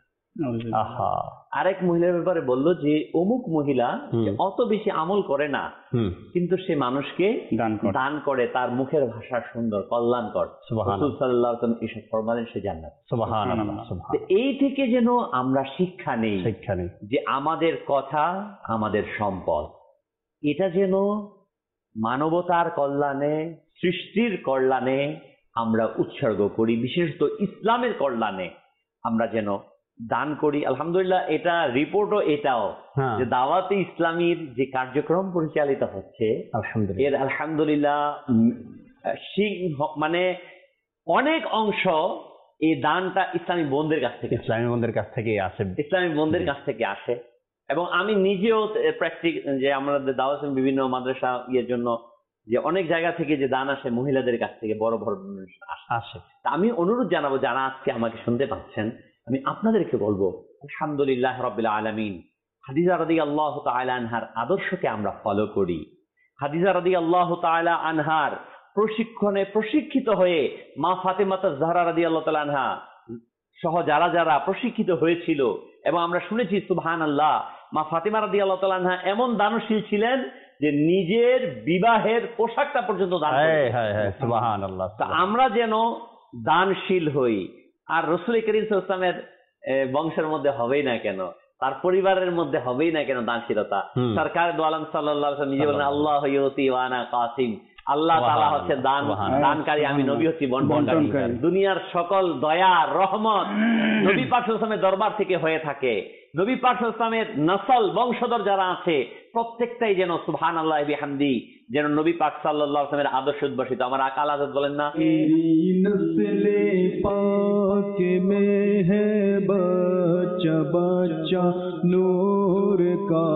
D: আরেক মহিলার ব্যাপারে বলল যে অমুক মহিলা অত বেশি আমল করে না, কিন্তু সে মানুষকে দান করে, তার মুখের ভাষা সুন্দর, কল্যাণকর। রাসূল সাল্লাল্লাহু আলাইহি ওয়াসাল্লাম এসব ফরমালেন, সে জান্নাত। সুবহানাল্লাহ। এই থেকে যেন আমরা শিক্ষা নেই, শিক্ষা নেই যে আমাদের কথা আমাদের সম্পদ, এটা যেন মানবতার কল্যাণে, সৃষ্টির কল্যাণে আমরা উৎসর্গ করি, বিশেষত ইসলামের কল্যাণে আমরা যেন দান করি। আলহামদুলিল্লাহ, এটা রিপোর্টও এটাও যে দাওয়াতে ইসলামীর যে কার্যক্রম পরিচালিত হচ্ছে, এর আলহামদুলিল্লাহ মানে অনেক অংশ এই দানটা ইসলামী বোনদের কাছ থেকে
A: ইসলামী বোনদের কাছ থেকে আসে
D: ইসলামী বোনদের কাছ থেকে আসে। এবং আমি নিজেও প্র্যাকটিক, যে আমাদের দাওয়াত বিভিন্ন মাদ্রাসা ইয়ের জন্য যে অনেক জায়গা থেকে যে দান আসে মহিলাদের কাছ থেকে, বড় বড় আসে। আমি অনুরোধ জানাবো, যারা আজকে আমাকে শুনতে পাচ্ছেন, আমি আপনাদেরকে বলবো, আলহামদুলিল্লাহ রাব্বিল আলামিন, খাদিজা রাদিয়াল্লাহু তাআলা আনহার আদর্শকে আমরা ফলো করি। খাদিজা রাদিয়াল্লাহু তাআলা আনহার প্রশিক্ষণে প্রশিক্ষিত হয়ে মা ফাতেমা জাহরা রাদিয়াল্লাহু তাআলা আনহা সহ যারা যারা প্রশিক্ষিত হয়েছিল, এবং আমরা শুনেছি সুবহানাল্লাহ, মা ফাতেমা রাদিয়াল্লাহু তাআলা আনহা এমন দানশীল ছিলেন যে নিজের বিবাহের পোশাকটা পর্যন্ত দান করেন।
A: সুবহানাল্লাহ।
D: আমরা যেন দানশীল হই। আর রাসূল করিম সাল্লাল্লাহু আলাইহি ওয়াসাল্লামের বংশের মধ্যে হবেই না কেন, তার পরিবারের মধ্যে হবেই না কেন দানশীলতা? সরকার দো আলম সাল্লাল্লাহু আলাইহি ওয়াসাল্লাম নিজে বলেন, আল্লাহ ইউতি ওয়া আনা কাসিম, আল্লাহ তাআলা হচ্ছে দান দানকারী, আমি নবী হচ্ছি বন্টনকারী। দুনিয়ার সকল দয়া রহমত নবী পাক সাল্লাল্লাহু আলাইহি ওয়াসাল্লামের দরবার থেকে হয়ে থাকে। নবী পাক সাল্লাল্লাহু আলাইহি ওয়াসাল্লামের নসল বংশধর যারা আছে প্রত্যেকটাই যেন সুবহানাল্লাহ বিহামদি, যেন নবী পাক সাল্লাল্লাহু আলাইহি ওয়াসাল্লামের আদর্শ উদ্ভাসিত। আমার আকাল আযাদ বলেন না,
B: নসলে পাক মে হে বাচ্চা বাচ্চা নূর কা,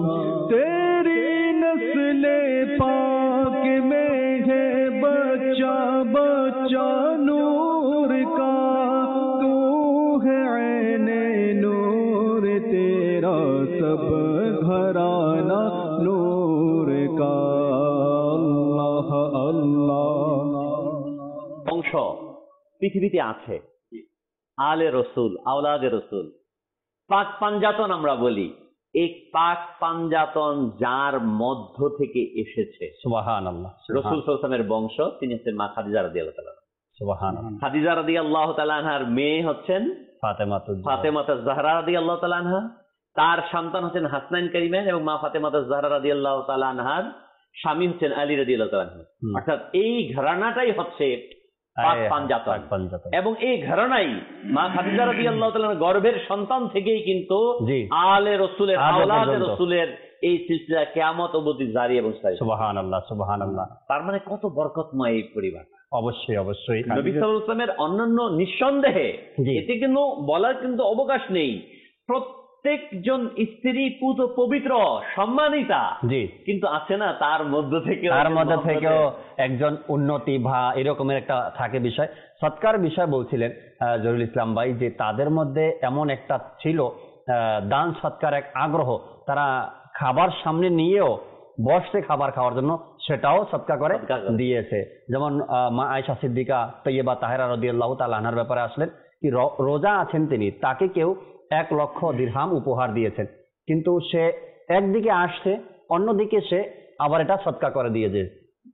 B: তেরি নসলে পাক মে হে বাচ্চা বাচ্চা নূর কা, তু হে আইনে নূর তেরা সব ঘরানা নূর কা। আল্লাহ আল্লাহ।
D: অংশ পৃথিবীতে আছে আলে রসুল, আওলাদে রসুল, পাক পাঞ্জাতন আমরা বলি। এই পাক পাঞ্জাতন যার মধ্য থেকে এসেছে,
A: সুবহানাল্লাহ,
D: রাসূল সাল্লাল্লাহু আলাইহি ওয়াসাল্লামের বংশ, তিনি হচ্ছেন মা খাদিজা রাদিয়াল্লাহু তাআলা।
A: সুবহানাল্লাহ।
D: খাদিজা রাদিয়াল্লাহু তাআলা আনহার মেয়ে হচ্ছেন ফাতেমা ফাতেমা জাহরা রাদিয়াল্লাহু তাআলা আনহা। তার সন্তান হচ্ছেন হাসনাইন কারিমাইন, এবং মা ফাতেমা জাহরা রাদিয়াল্লাহু তাআলা আনহার স্বামী হচ্ছেন আলী রাদিয়াল্লাহু তাআলা আনহু। অর্থাৎ এই ঘরানাটাই হচ্ছে পাক পাঞ্জাতন, এবং এই ঘরানাই মা খাদিজা রাদিয়াল্লাহু তাআলার গর্ভের সন্তান থেকেই কিন্তু আলে রাসূলের, আওলাদে রাসূলের এই সিলসিলা কিয়ামত অবধি জারি এবং স্থায়ী।
A: সুবহানাল্লাহ, সুবহানাল্লাহ।
D: তার মানে কত বরকতময় এই পরিবার।
A: অবশ্যই অবশ্যই।
D: নবী সাল্লাল্লাহু আলাইহি ওয়াসাল্লামের অন্যান্য নিঃসন্দেহে এতে কিন্তু বলার কিন্তু অবকাশ নেই, প্রত্যেকজন স্ত্রী পুত পবিত্র সম্মানিতা, জি, কিন্তু আছে না তার মধ্য থেকে
A: তার মধ্য থেকেও একজন উন্নতি বা এরকমের একটা থাকে বিষয়। সৎকার বিষয় বলছিলেন জহুরুল ইসলাম ভাই, যে তাদের মধ্যে এমন একটা ছিল আহ, দান সৎকার এক আগ্রহ, তারা খাবার সামনে নিয়েও বসতে খাবার খাওয়ার জন্য সেটাও সৎকার করে
D: সদকা করে।
A: দিয়েছে। যেমন আহ, মা আয়েশা সিদ্দিকা তৈয়বা তাহেরা রাদিয়াল্লাহু তাআলা আনহার ব্যাপারে আসলেন কি র- রোজা আছেন তিনি, তাকে কেউ এক লক্ষ দিরহাম উপহার দিয়েছেন, কিন্তু সে একদিকে আসছে, অন্যদিকে সে আবার এটা সৎকার করে দিয়েছে।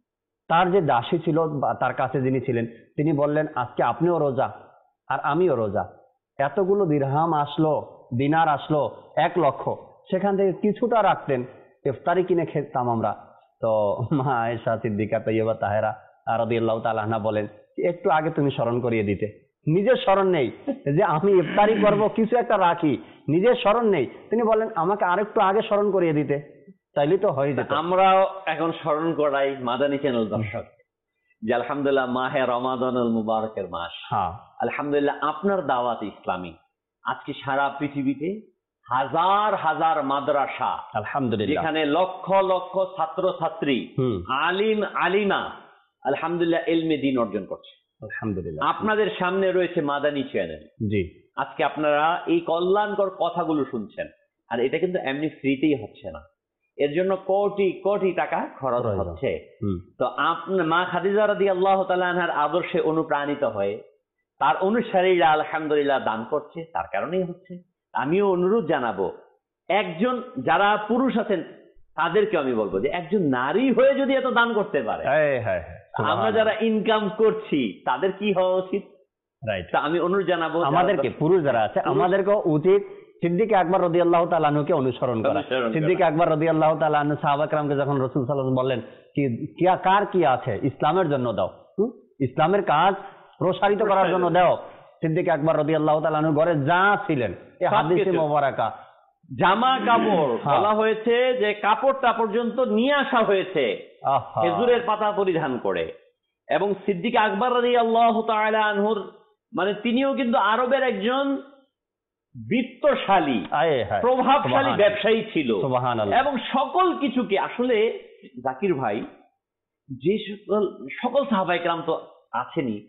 A: তার যে দাসী ছিল বা তার কাছে যিনি ছিলেন, তিনি বললেন আজকে আপনিও রোজা আর আমিও রোজা, এতগুলো দিরহাম আসলো, দিনার আসলো এক লক্ষ, সেখান থেকে কিছুটা রাখতেন, ইফতারি কিনে খেতাম আমরা। তো মা আয়েশা সিদ্দিকা তৈয়বা তাহেরা রাদিয়াল্লাহু তাআলা আনহা বলেন একটু আগে তুমি স্মরণ করিয়ে দিতে, নিজের স্মরণ নেই যে আমি ইফতারি করব, কিছু একটা রাখি, নিজের স্মরণ নেই। তিনি বলেন আমাকে আরেকটু আগে স্মরণ করিয়ে দিতে, তাইলে তো হয়ে যেত।
D: আমরাও এখন স্মরণ করাই মাদানী চ্যানেল দর্শক যে আলহামদুলিল্লাহ মাহে রমাদানুল মুবারকের মাস,
A: হ্যাঁ,
D: আলহামদুলিল্লাহ আপনার দাওয়াত ইসলামী আজকে সারা পৃথিবীতে হাজার হাজার মাদ্রাসা,
A: আলহামদুলিল্লাহ,
D: যেখানে লক্ষ লক্ষ ছাত্র ছাত্রী,
A: হুম,
D: আলিম আলিমা আলহামদুলিল্লাহ ইলমে দ্বীন অর্জন করছে।
A: আলহামদুলিল্লাহ,
D: আপনাদের সামনে রয়েছে মাদানী চ্যানেল,
A: জি,
D: আজকে আপনারা এই কল্যাণকর কথাগুলো শুনছেন, আর এটা কিন্তু এমনি ফ্রিতেই হচ্ছে না, এর জন্য কোটি কোটি টাকা খরচ
A: প্রয়োজন।
D: হচ্ছে।
A: হুম,
D: তো আপনার মা খাদিজা রাদিয়াল্লাহু তাআলা আনহার আদর্শে অনুপ্রাণিত হয়ে তার অনুসারীরা আলহামদুলিল্লাহ দান করছে, তার কারণেই হচ্ছে। আমিও অনুরোধ জানাবো, একজন যারা পুরুষ আছেন তাদেরকে আমি বলবো যে একজন নারী হয়ে যদি এত দান করতে পারে,
A: হ্যাঁ হ্যাঁ,
D: আমরা যারা ইনকাম করছি তাদের কি হওয়া উচিত?
A: রাইট।
D: তা আমি অনুরোধ জানাবো
A: আমাদেরকে, পুরুষ যারা আছে আমাদেরকেও উচিত সিদ্দিক আকবর রাদিয়াল্লাহু তাআলা আনহুকে অনুসরণ করা।
D: অনুসরণ করা।
A: সিদ্দিক আকবর রাদিয়াল্লাহু তাআলা আনহু সাহাবা কেরামকে যখন রাসূল সাল্লাল্লাহু আলাইহি ওয়াসাল্লাম বললেন কি কিয়া কার কি আছে ইসলামের জন্য দাও, হুম, ইসলামের কাজ প্রসারিত করার জন্য দাও, সিদ্দিক আকবর রাদিয়াল্লাহু তাআলা আনহু ঘরে যা ছিলেন এই
D: সব
A: হাদিসে
D: কিছু।
A: মোবারকা,
D: জামা কাপড়
A: হ্যাঁ।
D: বলা হয়েছে যে কাপড়টা পর্যন্ত নিয়ে আসা হয়েছে
A: আহা,
D: খেজুরের পাতা পরিধান করে। এবং সিদ্দিক আকবর রাদিয়াল্লাহু তাআলা আনহুর মানে তিনিও কিন্তু আরবের একজন বিত্তশালী,
A: আয়ে হায়,
D: প্রভাবশালী
A: সুবহানাল্লাহ।
D: ব্যবসায়ী ছিল,
A: সুবহানাল্লাহ।
D: এবং সকল কিছুকে আসলে জাকির ভাই যে সকল সকল সাহাবায়ে কেরাম তো আছেনই,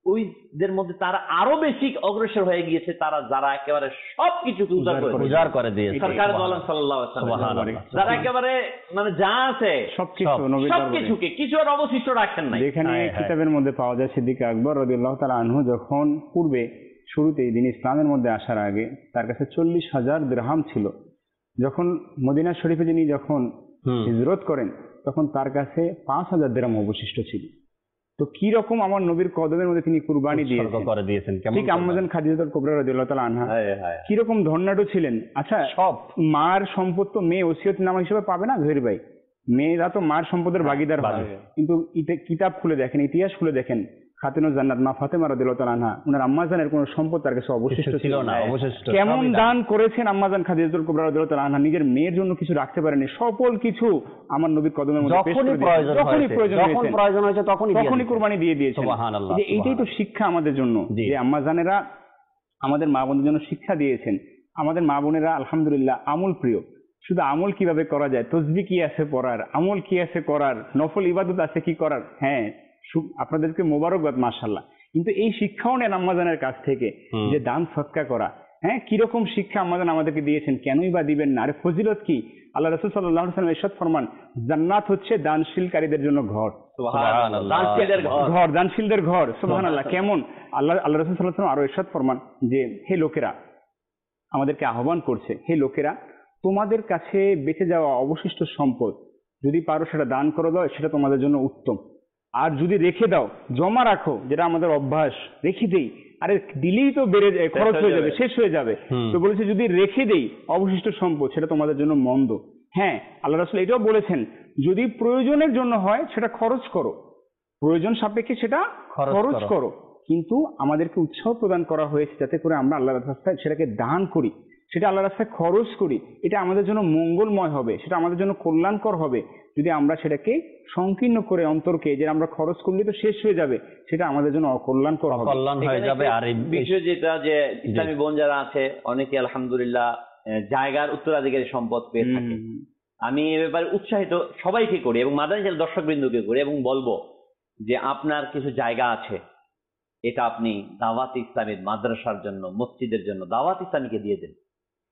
D: ওইদের মধ্যে তারা আরো বেশি অগ্রসর হয়ে গিয়েছে, তারা যারা একেবারে সবকিছুকে উজাড় করে দিয়েছে।
A: উজাড় করে দিয়েছে।
D: সরকার দোলান সাল্লাল্লাহু আলাইহি ওয়াসাল্লাম,
A: সুবহানাল্লাহ।
D: যারা একেবারে মানে যা আছে
E: সবকিছু
A: সব-
E: নবীর দরবারে।
D: সবকিছুকে কিছু আর অবশিষ্ট রাখেন নাই।
E: যেখানে
A: হ্যাঁ, হ্যাঁ।
E: কিতাবের মধ্যে পাওয়া যায় সিদ্দিক আকবর রাদিয়াল্লাহু তাআলা আনহু যখন পূর্বে শুরুতেই দিন ইসলামের মধ্যে আসার আগে তার কাছে চল্লিশ হাজার দিরহাম ছিল। যখন মদিনা শরীফে যিনি যখন
A: হুম,
E: হিজরত করেন তখন তার কাছে পাঁচ হাজার দিরহাম অবশিষ্ট ছিল। তো কি রকম আমার নবীর কদমের মধ্যে তিনি কুরবানি
A: উৎসর্গ
E: দিয়েছেন,
A: করে দিয়েছেন, কেমন
E: ঠিক আম্মাজান খাদিজাতুল কুবরা রাদিয়াল্লাহু তাআলা আনহা
D: হ্যাঁ, হ্যাঁ।
E: কিরকম ধন্যাঢ্য ছিলেন। আচ্ছা,
A: সব
E: মার সম্পদ তো মেয়ে ওসিয়ত নামা হিসেবে পাবে না জহির ভাই, মেয়েরা তো মার সম্পদের ভাগিদার হয়।
A: ভাগিদার।
E: কিন্তু ইতে- কিতাব খুলে দেখেন, ইতিহাস খুলে দেখেন, খাতুনুজ জান্নাত মা ফাতেমা রাদিয়াল্লাহু তাআলা আনহা উনার আম্মাজানের কোনো সম্পদ তার কাছে অবশিষ্ট
A: কিছু ছিল
E: ছিল
A: না,
E: না।
A: অবশিষ্ট
E: কেমন
A: সবই দান।
E: দান করেছেন আম্মাজান খাদিজাতুল কুবরা রাদিয়াল্লাহু তাআলা আনহা, নিজের মেয়ের জন্য কিছু রাখতে পারেনি, সকল কিছু আমার নবীর কদমের মধ্যে পেশ করে
A: যখনই
E: দিয়েছেন।
A: প্রয়োজন
E: যখনই
A: হয়েছে,
E: প্রয়োজন
A: যখন
E: হয়েছে
A: প্রয়োজন হয়েছে তখনই দিয়ে
E: তখনই
A: দিয়েছেন।
E: কুরবানি দিয়ে দিয়েছেন।
A: সুবহানাল্লাহ,
E: যে এইটাই তো শিক্ষা আমাদের জন্য,
A: জি।
E: যে আম্মাজানেরা আমাদের মা বোনদের জন্য শিক্ষা দিয়েছেন। আমাদের মা বোনেরা আলহামদুলিল্লাহ আমল প্রিয়। শুধু আমল কিভাবে করা যায়, তসবিহ কি আছে পড়ার, আমল কি আছে করার, নফল ইবাদত আছে কি করার, হ্যাঁ সু- আপনাদেরকে মোবারকবাদ মাশাআল্লাহ। কিন্তু এই শিক্ষাও নেন আম্মাজানের কাছ থেকে,
A: হুম।
E: যে দান সৎকা করা, হ্যাঁ কিরকম শিক্ষা আম্মাজান আমাদেরকে দিয়েছেন, কেনই বা দিবেন না। আরে ফজিলত কি, আল্লাহ রাসূল সাল্লাল্লাহু আলাইহি ওয়াসাল্লাম ইরশাদ ফরমান, জান্নাত হচ্ছে দানশীলকারীদের জন্য ঘর,
D: সুবহানাল্লাহ। দানশীলদের ঘর।
E: ঘর দানশীলদের ঘর। সুবহানাল্লাহ। কেমন আল্লাহ আল্লাহ রাসূল সাল্লাল্লাহু আলাইহি ওয়াসাল্লাম আরো ইরশাদ ফরমান যে হে লোকেরা, আমাদেরকে আহ্বান করছে, হে লোকেরা তোমাদের কাছে বেঁচে যাওয়া অবশিষ্ট সম্পদ যদি পারো সেটা দান করে দাও, সেটা তোমাদের জন্য উত্তম। আর যদি রেখে দাও, জমা রাখো, যেটা আমাদের অভ্যাস, রেখে দেই, আরে দিলেই তো বেড়ে যায়, খরচ হয়ে যাবে, শেষ হয়ে যাবে।
A: হুম।
E: তো বলেছে যদি রেখে দেই অবশিষ্ট সম্পদ, সেটা তোমাদের জন্য মন্দ। হ্যাঁ, আল্লাহ রাসূল এটাও বলেছেন, যদি প্রয়োজনের জন্য হয় সেটা খরচ করো, প্রয়োজন সাপেক্ষে সেটা
A: খরচ
E: খরচ
A: করো।
E: করো, কিন্তু আমাদেরকে উৎসাহ প্রদান করা হয়েছে যাতে করে আমরা আল্লাহর রাস্তায় সেটাকে দান করি, সেটা আল্লাহর রাস্তায় খরচ করি। এটা আমাদের জন্য মঙ্গলময় হবে, সেটা আমাদের জন্য কল্যাণকর হবে যদি আমরা সেটাকে সংকীর্ণ করে অন্তরকে, যে আমরা খরচ করলে তো শেষ হয়ে যাবে, সেটা আমাদের জন্য অকল্যাণকর হবে।
A: কল্যাণ হয়ে
D: এখানে
A: যাবে।
D: একটি
A: আর এই
D: বিষয় যেটা যে ইসলামী বোন যারা আছে অনেকে আলহামদুলিল্লাহ আহ, জায়গার উত্তরাধিকারী সম্পদ পেয়ে থাকে।
E: হুম।
D: আমি এ ব্যাপারে উৎসাহিত সবাইকে করি এবং মাদানী চ্যানেল দর্শক বৃন্দকে করি এবং বলবো যে আপনার কিছু জায়গা আছে, এটা আপনি দাওয়াত ইসলামের মাদ্রাসার জন্য, মসজিদের জন্য দাওয়াত ইসলামীকে দিয়ে দেন।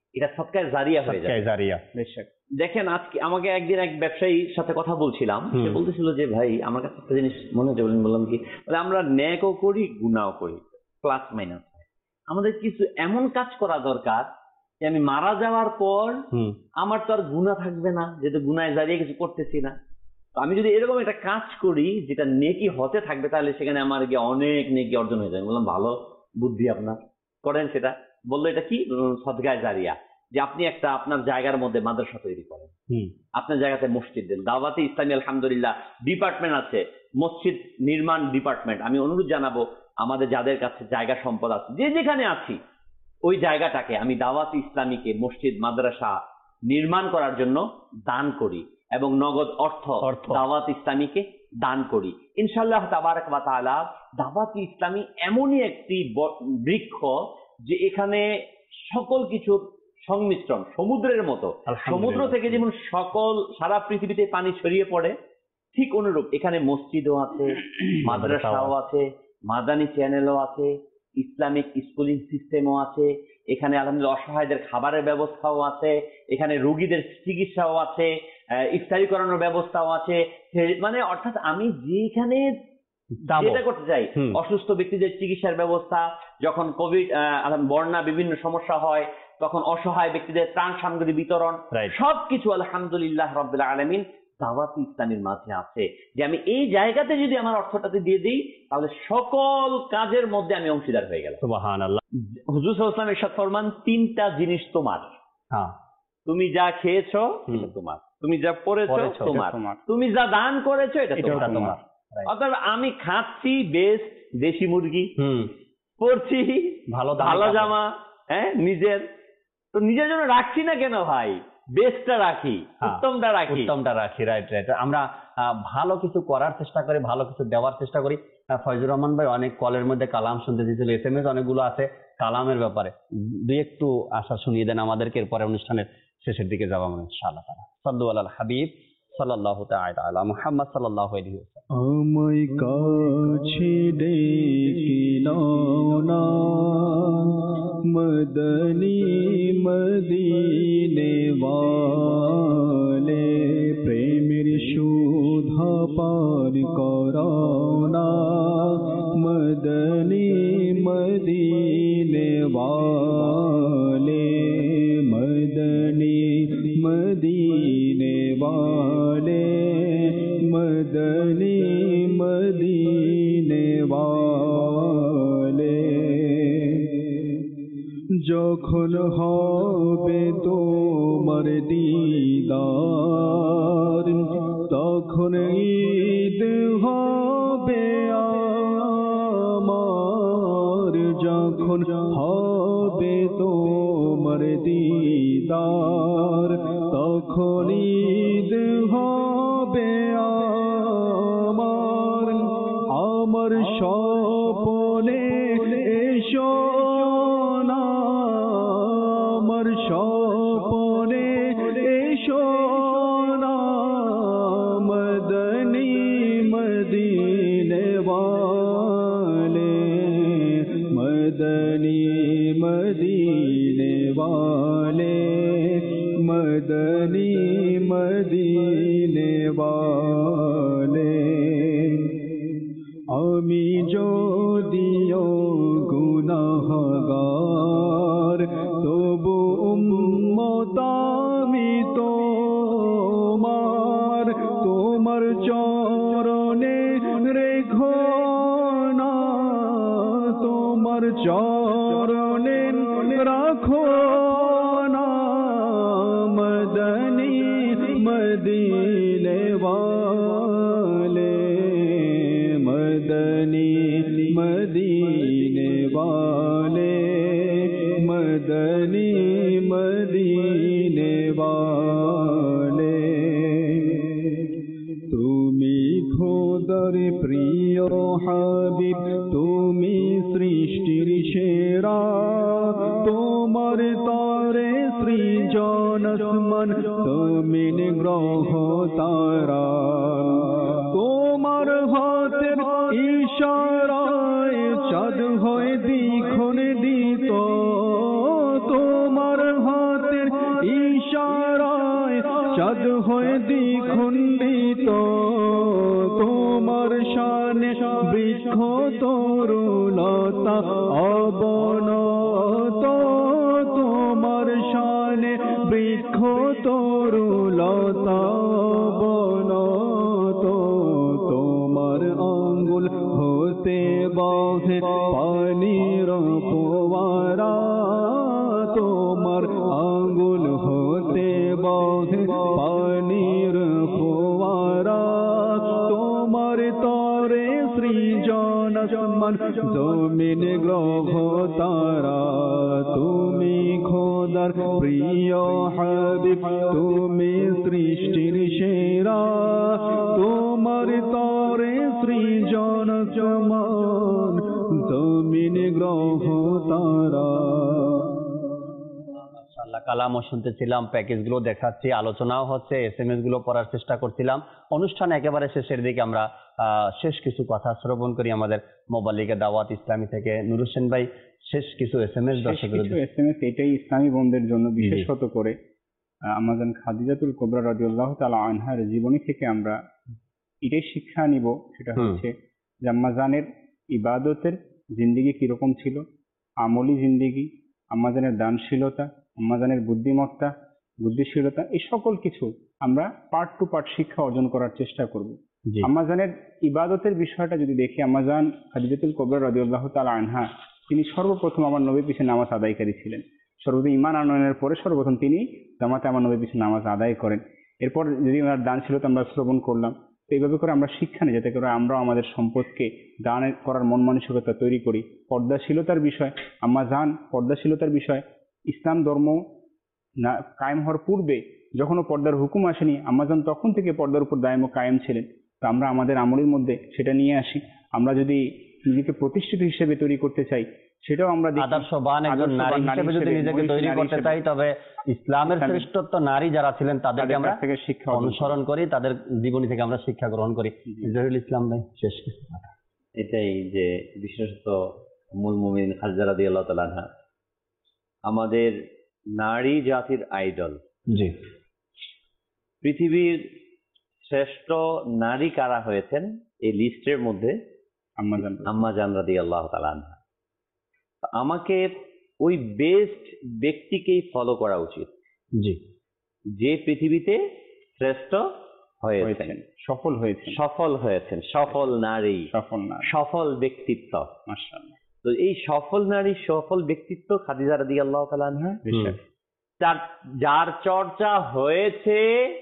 D: এটা সদকায়ে জারিয়া হয়ে যায়।
A: সদকায়ে জারিয়া।
D: দেখেন আজকে আমাকে একদিন এক ব্যবসায়ীর সাথে কথা বলছিলাম, সে বলতেছিল যে ভাই আমার কাছে একটা জিনিস মনে হচ্ছে, বললাম কি, আমরা ন্যাকও করি গুনাহও করি, প্লাস মাইনাস। আমাদের কিছু এমন কাজ করা দরকার যে আমি মারা যাওয়ার পর আমার তো আর গুনাহ থাকবে না, যেহেতু গুনাহে জারিয়া কিছু করতেছি না। আমি যদি এরকম একটা কাজ করি যেটা নেকি হতে থাকবে, তাহলে সেখানে আমার গিয়ে অনেক নেকি অর্জন হয়ে যায়। বললাম ভালো বুদ্ধি আপনার, করেন সেটা। বললো এটা কি? সদকায়ে জারিয়া। যে আপনি একটা আপনার জায়গার মধ্যে মাদ্রাসা তৈরি করেন, আপনার জায়গাতে মসজিদ দেন। দাওয়াতে ইসলামী আলহামদুলিল্লাহ ডিপার্টমেন্ট আছে, মসজিদ নির্মাণ ডিপার্টমেন্ট। আমি অনুরোধ জানাবো আমাদের যাদের কাছে জায়গা সম্পদ আছে, যে যেখানে আছি, ওই জায়গাটাকে আমি দাওয়াতে ইসলামীকে মসজিদ মাদ্রাসা নির্মাণ করার জন্য দান করি এবং নগদ অর্থ দাওয়াত ইসলামীকে দান করি। ইনশাআল্লাহ তাবারাক ওয়া তাআলা দাওয়াত ইসলামী এমনই একটি বৃক্ষ যে এখানে সকল কিছুর সংমিশ্রণ, সমুদ্রের মতো। সমুদ্র থেকে যেমন সকল সারা পৃথিবীতে পানি ছড়িয়ে পড়ে, ঠিক অনুরূপ এখানে মসজিদও আছে, মাদ্রাসাও আছে, মাদানী চ্যানেলও আছে, ইসলামিক স্কুলিং সিস্টেমও আছে, এখানে আলহামদুলিল্লাহ অসহায়দের খাবারের ব্যবস্থাও আছে, এখানে রোগীদের চিকিৎসাও আছে, ইফতারি করানোর ব্যবস্থাও আছে। মানে অর্থাৎ আমি যেখানে যেটা করতে চাই, অসুস্থ ব্যক্তিদের চিকিৎসার ব্যবস্থা, যখন কোভিড বন্যা বিভিন্ন সমস্যা হয় তখন অসহায় ব্যক্তিদের ত্রাণ সামগ্রী বিতরণ, সবকিছু আলহামদুলিল্লাহ রাব্বিল আলামিন দাওয়াত ইসলামীর মাঝে আছে। যে আমি এই জায়গাতে যদি আমার অর্থটাতে দিয়ে দিই, তাহলে সকল কাজের মধ্যে আমি অংশীদার হয়ে গেলাম।
A: সুবহানাল্লাহ।
D: হুজুর সাল্লাল্লাহু আলাইহি ওয়াসাল্লাম ইরশাদ ফরমান, তিনটা জিনিস তোমার। হ্যাঁ, তুমি যা খেয়েছো এটা তোমার, তুমি যা পড়েছো তোমার, তুমি যা দান করেছো এটা তোমার। অর্থাৎ আমি খাচ্ছি বেস্ট দেশি মুরগি, পরছি ভালো ভালো জামা, হ্যাঁ নিজের, তো নিজের জন্য রাখছি না কেন ভাই? বেস্টটা রাখি, উত্তমটা রাখি,
A: উত্তমটা রাখি। রাইট রাইট আমরা ভালো কিছু করার চেষ্টা করি, ভালো কিছু দেওয়ার চেষ্টা করি। ফয়জুর রহমান ভাই অনেক কলের মধ্যে কালাম শুনতে দিয়েছিল, এস এম এস অনেকগুলো আছে কালামের ব্যাপারে, দুই একটু আশা শুনিয়ে দেন আমাদেরকে, এরপরে অনুষ্ঠানের শেষের দিকে যাবো আমরা ইনশাআল্লাহ। সাল্লু আলাল হাবিব সাল্লাল্লাহু তাআলা আলা মুহাম্মদ সাল্লাল্লাহু আলাইহি ওয়াসাল্লাম।
B: আমায় কাছে ডেকে নাও না মদনী মদিনে ওয়ালে, প্রেমের সুধা পান করাও না মদনী মদিনে ওয়ালে, মদনী মদিনে ওয়ালে, মদনী মদিনে ওয়ালে। যখন হবে তোমার দিদার, তখন ঈদ হবে আমার। যখন হবে তোমার দিদার, তখন ঈদ হবে আমার। আমার স্বপনে এসো না, আমার স্বপনে এসো না মদনী মদিনে ওয়ালে, মদনী মদিনে ওয়ালে, মদনী মদিনে ওয়ালে। আমি যদিও গুনাহগার, তবু উম্মত আমি তোমার। তোমার চরণে রেখো না, তোমার চরণে রাখো না মদনী মদিনে ওয়ালে, মদনী মদিনে ওয়ালে, মদনী মদিনে ওয়ালে। তুমি খোদার প্রিয় হাবিব, তুমি সৃষ্টির সেরা, তোমার তরে সৃজন আসমান জমিন গ্রহ তারা। তোমার হাতের ইশারায় চাঁদ হয় দ্বিগুণ দিত, তোমার হাত চাঁদ হয়ে দ্বিখণ্ডিত, তোমার শানে বৃক্ষ তরুলতা অবনত, তোমার শানে বৃক্ষ তরুলতা অবনত, তোমার আঙ্গুল হতে বহে পানির ফোয়ারা, তোমার আঙ্গুল হতে বহে পানির ফোয়ারা, তোমার তরে সৃজন সম্মান জমিন গ্রহ তারা, তুমি খোদার প্রিয় হাবিব, তুমি সৃষ্টির সেরা, তোমার তরে সৃজন সমান জমিন গ্রহ তারা।
A: আল্লাহ কালামও শুনতেছিলাম, প্যাকেজগুলো দেখাচ্ছি, আলোচনাও হচ্ছে, এস এম এস গুলো পড়ার চেষ্টা করছিলাম। অনুষ্ঠান একেবারে শেষের দিকে আমরা আহ শেষ কিছু কথা শ্রবণ করি আমাদের মোবাইল লিগে দাওয়াত ইসলামী থেকে। নুর হোসেন ভাই, শেষ কিছু এস এম এস দর্শকদের
E: এস এম এস এটাই ইসলামী বোনদের জন্য বিশেষত করে আমাদের খাদিজাতুল কুবরা রাদিয়াল্লাহু তাআলা আনহার জীবনী থেকে আমরা এটাই শিক্ষা নিব, সেটা হচ্ছে যে আম্মাজানের ইবাদতের জিন্দিগি কিরকম ছিল, আমলি জিন্দিগি, আম্মাজানের দানশীলতা, আম্মাজানের বুদ্ধিমত্তা, বুদ্ধিশীলতা, এই সকল কিছু আমরা পার্ট টু পার্ট শিক্ষা অর্জন করার চেষ্টা করব। আম্মাজানের ইবাদতের বিষয়টা যদি দেখি, আম্মাজান খাদিজাতুল কুবরা রাদিয়াল্লাহু তাআলা আনহা তিনি সর্বপ্রথম আমার নবীর পিছনে নামাজ আদায়কারী ছিলেন। সর্বপ্রথম ঈমান আনয়নের পরে সর্বপ্রথম তিনি জামাতে আমার নবীর পিছনে নামাজ আদায় করেন। এরপর যদি ওনার দানশীলতা আমরা শ্রবণ করলাম, তো এইভাবে করে আমরা শিক্ষা নিই, যাতে করে আমরাও আমাদের সম্পদকে দান করার মন মানসিকতা তৈরি করি। পর্দাশীলতার বিষয়, আম্মাজান পর্দাশীলতার বিষয়, ইসলাম ধর্ম না কায়েম হওয়ার পূর্বে যখনও পর্দার হুকুম আসেনি, আম্মাজান তখন থেকে পর্দার উপর দায়েম ও কায়েম ছিলেন। তো আমরা আমাদের আমলের মধ্যে সেটা নিয়ে আসি। আমরা যদি নিজেকে প্রতিষ্ঠিত হিসেবে তৈরি করতে চাই, সেটাও আমরা
A: আদর্শবান একজন নারী হিসেবে যদি নিজেকে তৈরি করতে চাই, তবে ইসলামের শ্রেষ্ঠত্ব নারী যারা ছিলেন তাদেরকে আমরা শিক্ষা অনুসরণ করি, তাদের জীবনী থেকে আমরা শিক্ষা গ্রহণ করি। জহিরুল ইসলাম ভাই, শেষ কিছু কথা।
D: এটাই যে বিশেষত উম্মুল মুমিনিন খাদিজা রাদিয়াল্লাহু তাআলা আনহা আমাদের নারী জাতির আইডল।
A: জি,
D: পৃথিবীর শ্রেষ্ঠ নারী কারা হয়েছেন এই লিস্টের মধ্যে
E: আম্মাজান
D: আম্মাজান রাদিয়াল্লাহু তাআলা আনহা। আমাকে ওই বেস্ট ব্যক্তিকেই ফলো করা উচিত,
A: জি,
D: যে পৃথিবীতে শ্রেষ্ঠ হয়েছেন,
E: সফল হয়েছেন,
D: সফল হয়েছেন, সফল নারী,
E: সফল নারী,
D: সফল ব্যক্তিত্ব।
E: মাশাআল্লাহ।
D: তো এই সফল নারী, সফল ব্যক্তিত্ব খাদিজা রাদিয়াল্লাহু তাআলা আনহা, যার চর্চা হয়েছে,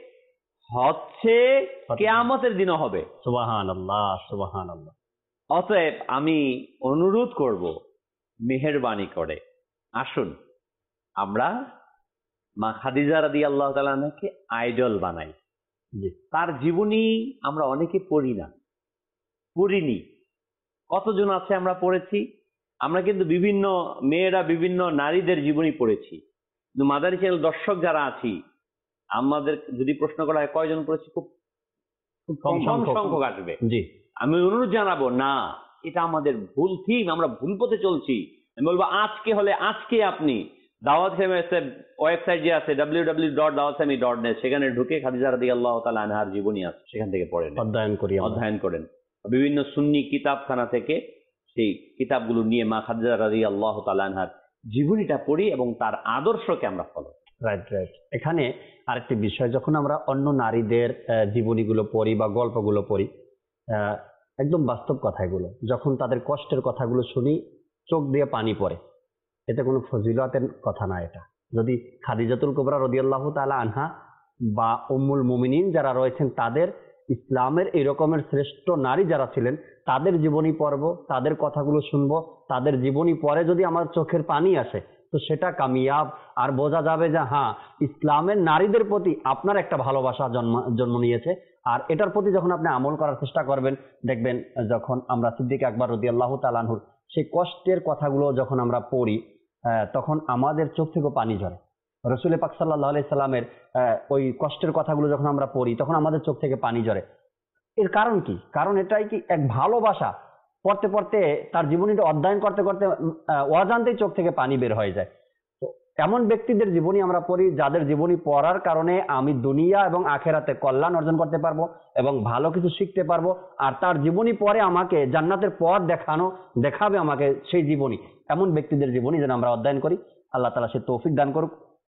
D: হচ্ছে, কিয়ামতের দিনও হবে।
A: সুবহানাল্লাহ, সুবহানাল্লাহ।
D: অতএব আমি অনুরোধ করব, মেহেরবানি করে আসুন আমরা মা খাদিজা রাদিয়াল্লাহু তাআলা আনহাকে আইডল বানাই। তার জীবনী আমরা অনেকে পড়ি না, পড়িনি। কতজন আছে আমরা পড়েছি? আমরা কিন্তু বিভিন্ন মেয়েরা বিভিন্ন নারীদের জীবনী পড়েছি, কিন্তু মাদানী চ্যানেল দর্শক যারা আছি, আমাদের যদি প্রশ্ন করা হয় কয়জন পড়েছি, খুব কম সংখ্যক আসবে।
A: জি,
D: আমি অনুরোধ জানাবো, না, এটা আমাদের ভুল থিম, আমরা ভুল পথে চলছি। আমি বলবো আজকে হলে আজকে আপনি দাওয়াত ফেমের ওয়েবসাইট যে আছে ডাব্লিউ ডাব্লিউ ডট দাওয়াত ফেমি ডট নেট, সেখানে ঢুকে খাদিজা রাদিয়াল্লাহু তাআলা আনহার জীবনী আছে, সেখান থেকে পড়েন,
A: অধ্যয়ন করি,
D: অধ্যয়ন করেন। বিভিন্ন সুন্নি কিতাবখানা থেকে সেই কিতাবগুলো নিয়ে মা খাদিজা রাদিয়াল্লাহু তাআলা আনহার জীবনীটা পড়ি এবং তার আদর্শকে আমরা ফলো।
A: রাইট রাইট এখানে আরেকটি বিষয়, যখন আমরা অন্য নারীদের জীবনীগুলো পড়ি বা গল্পগুলো পড়ি, একদম বাস্তব কথা এগুলো, যখন তাদের কষ্টের কথাগুলো শুনি চোখ দিয়ে পানি পড়ে। এতে কোনো ফজিলতের কথা না। এটা যদি খাদিজাতুল কুবরা রাদিয়াল্লাহু তাআলা আনহা বা উম্মুল মুমিনিন যারা রয়েছেন, তাদের ইসলামের এই রকমের শ্রেষ্ঠ নারী যারা ছিলেন, তাদের জীবনী পড়ব, তাদের কথাগুলো শুনবো, তাদের জীবনী পড়ে যদি আমার চোখের পানি আসে, তো সেটা কামিয়াব। আর বোঝা যাবে যে হ্যাঁ, ইসলামের নারীদের প্রতি আপনার একটা ভালোবাসা জন্ম জন্ম নিয়েছে। আর এটার প্রতি যখন আপনি আমল করার চেষ্টা করবেন, দেখবেন যখন আমরা সিদ্দিক আকবর রাদিয়াল্লাহু তাআলা আনহুর সেই কষ্টের কথাগুলো যখন আমরা পড়ি, তখন আমাদের চোখ থেকে পানি ঝরে। রাসূল পাক সাল্লাল্লাহু আলাইহি সাল্লামের ওই কষ্টের কথাগুলো যখন আমরা পড়ি, তখন আমাদের চোখ থেকে পানি ঝরে। এর কারণ কি? কারণ এটাই কি, এক ভালোবাসা। পড়তে পড়তে তার জীবনীটা অধ্যয়ন করতে করতে অজান্তেই চোখ থেকে পানি বের হয়ে যায়। তো এমন ব্যক্তিদের জীবনী আমরা পড়ি যাদের জীবনী পড়ার কারণে আমি দুনিয়া এবং আখেরাতে কল্যাণ অর্জন করতে পারবো এবং ভালো কিছু শিখতে পারবো, আর তার জীবনী পরে আমাকে জান্নাতের পথ দেখানো দেখাবে আমাকে সেই জীবনী। এমন ব্যক্তিদের জীবনী যেন আমরা অধ্যয়ন করি। আল্লাহ তাআলা সে তৌফিক দান করুক।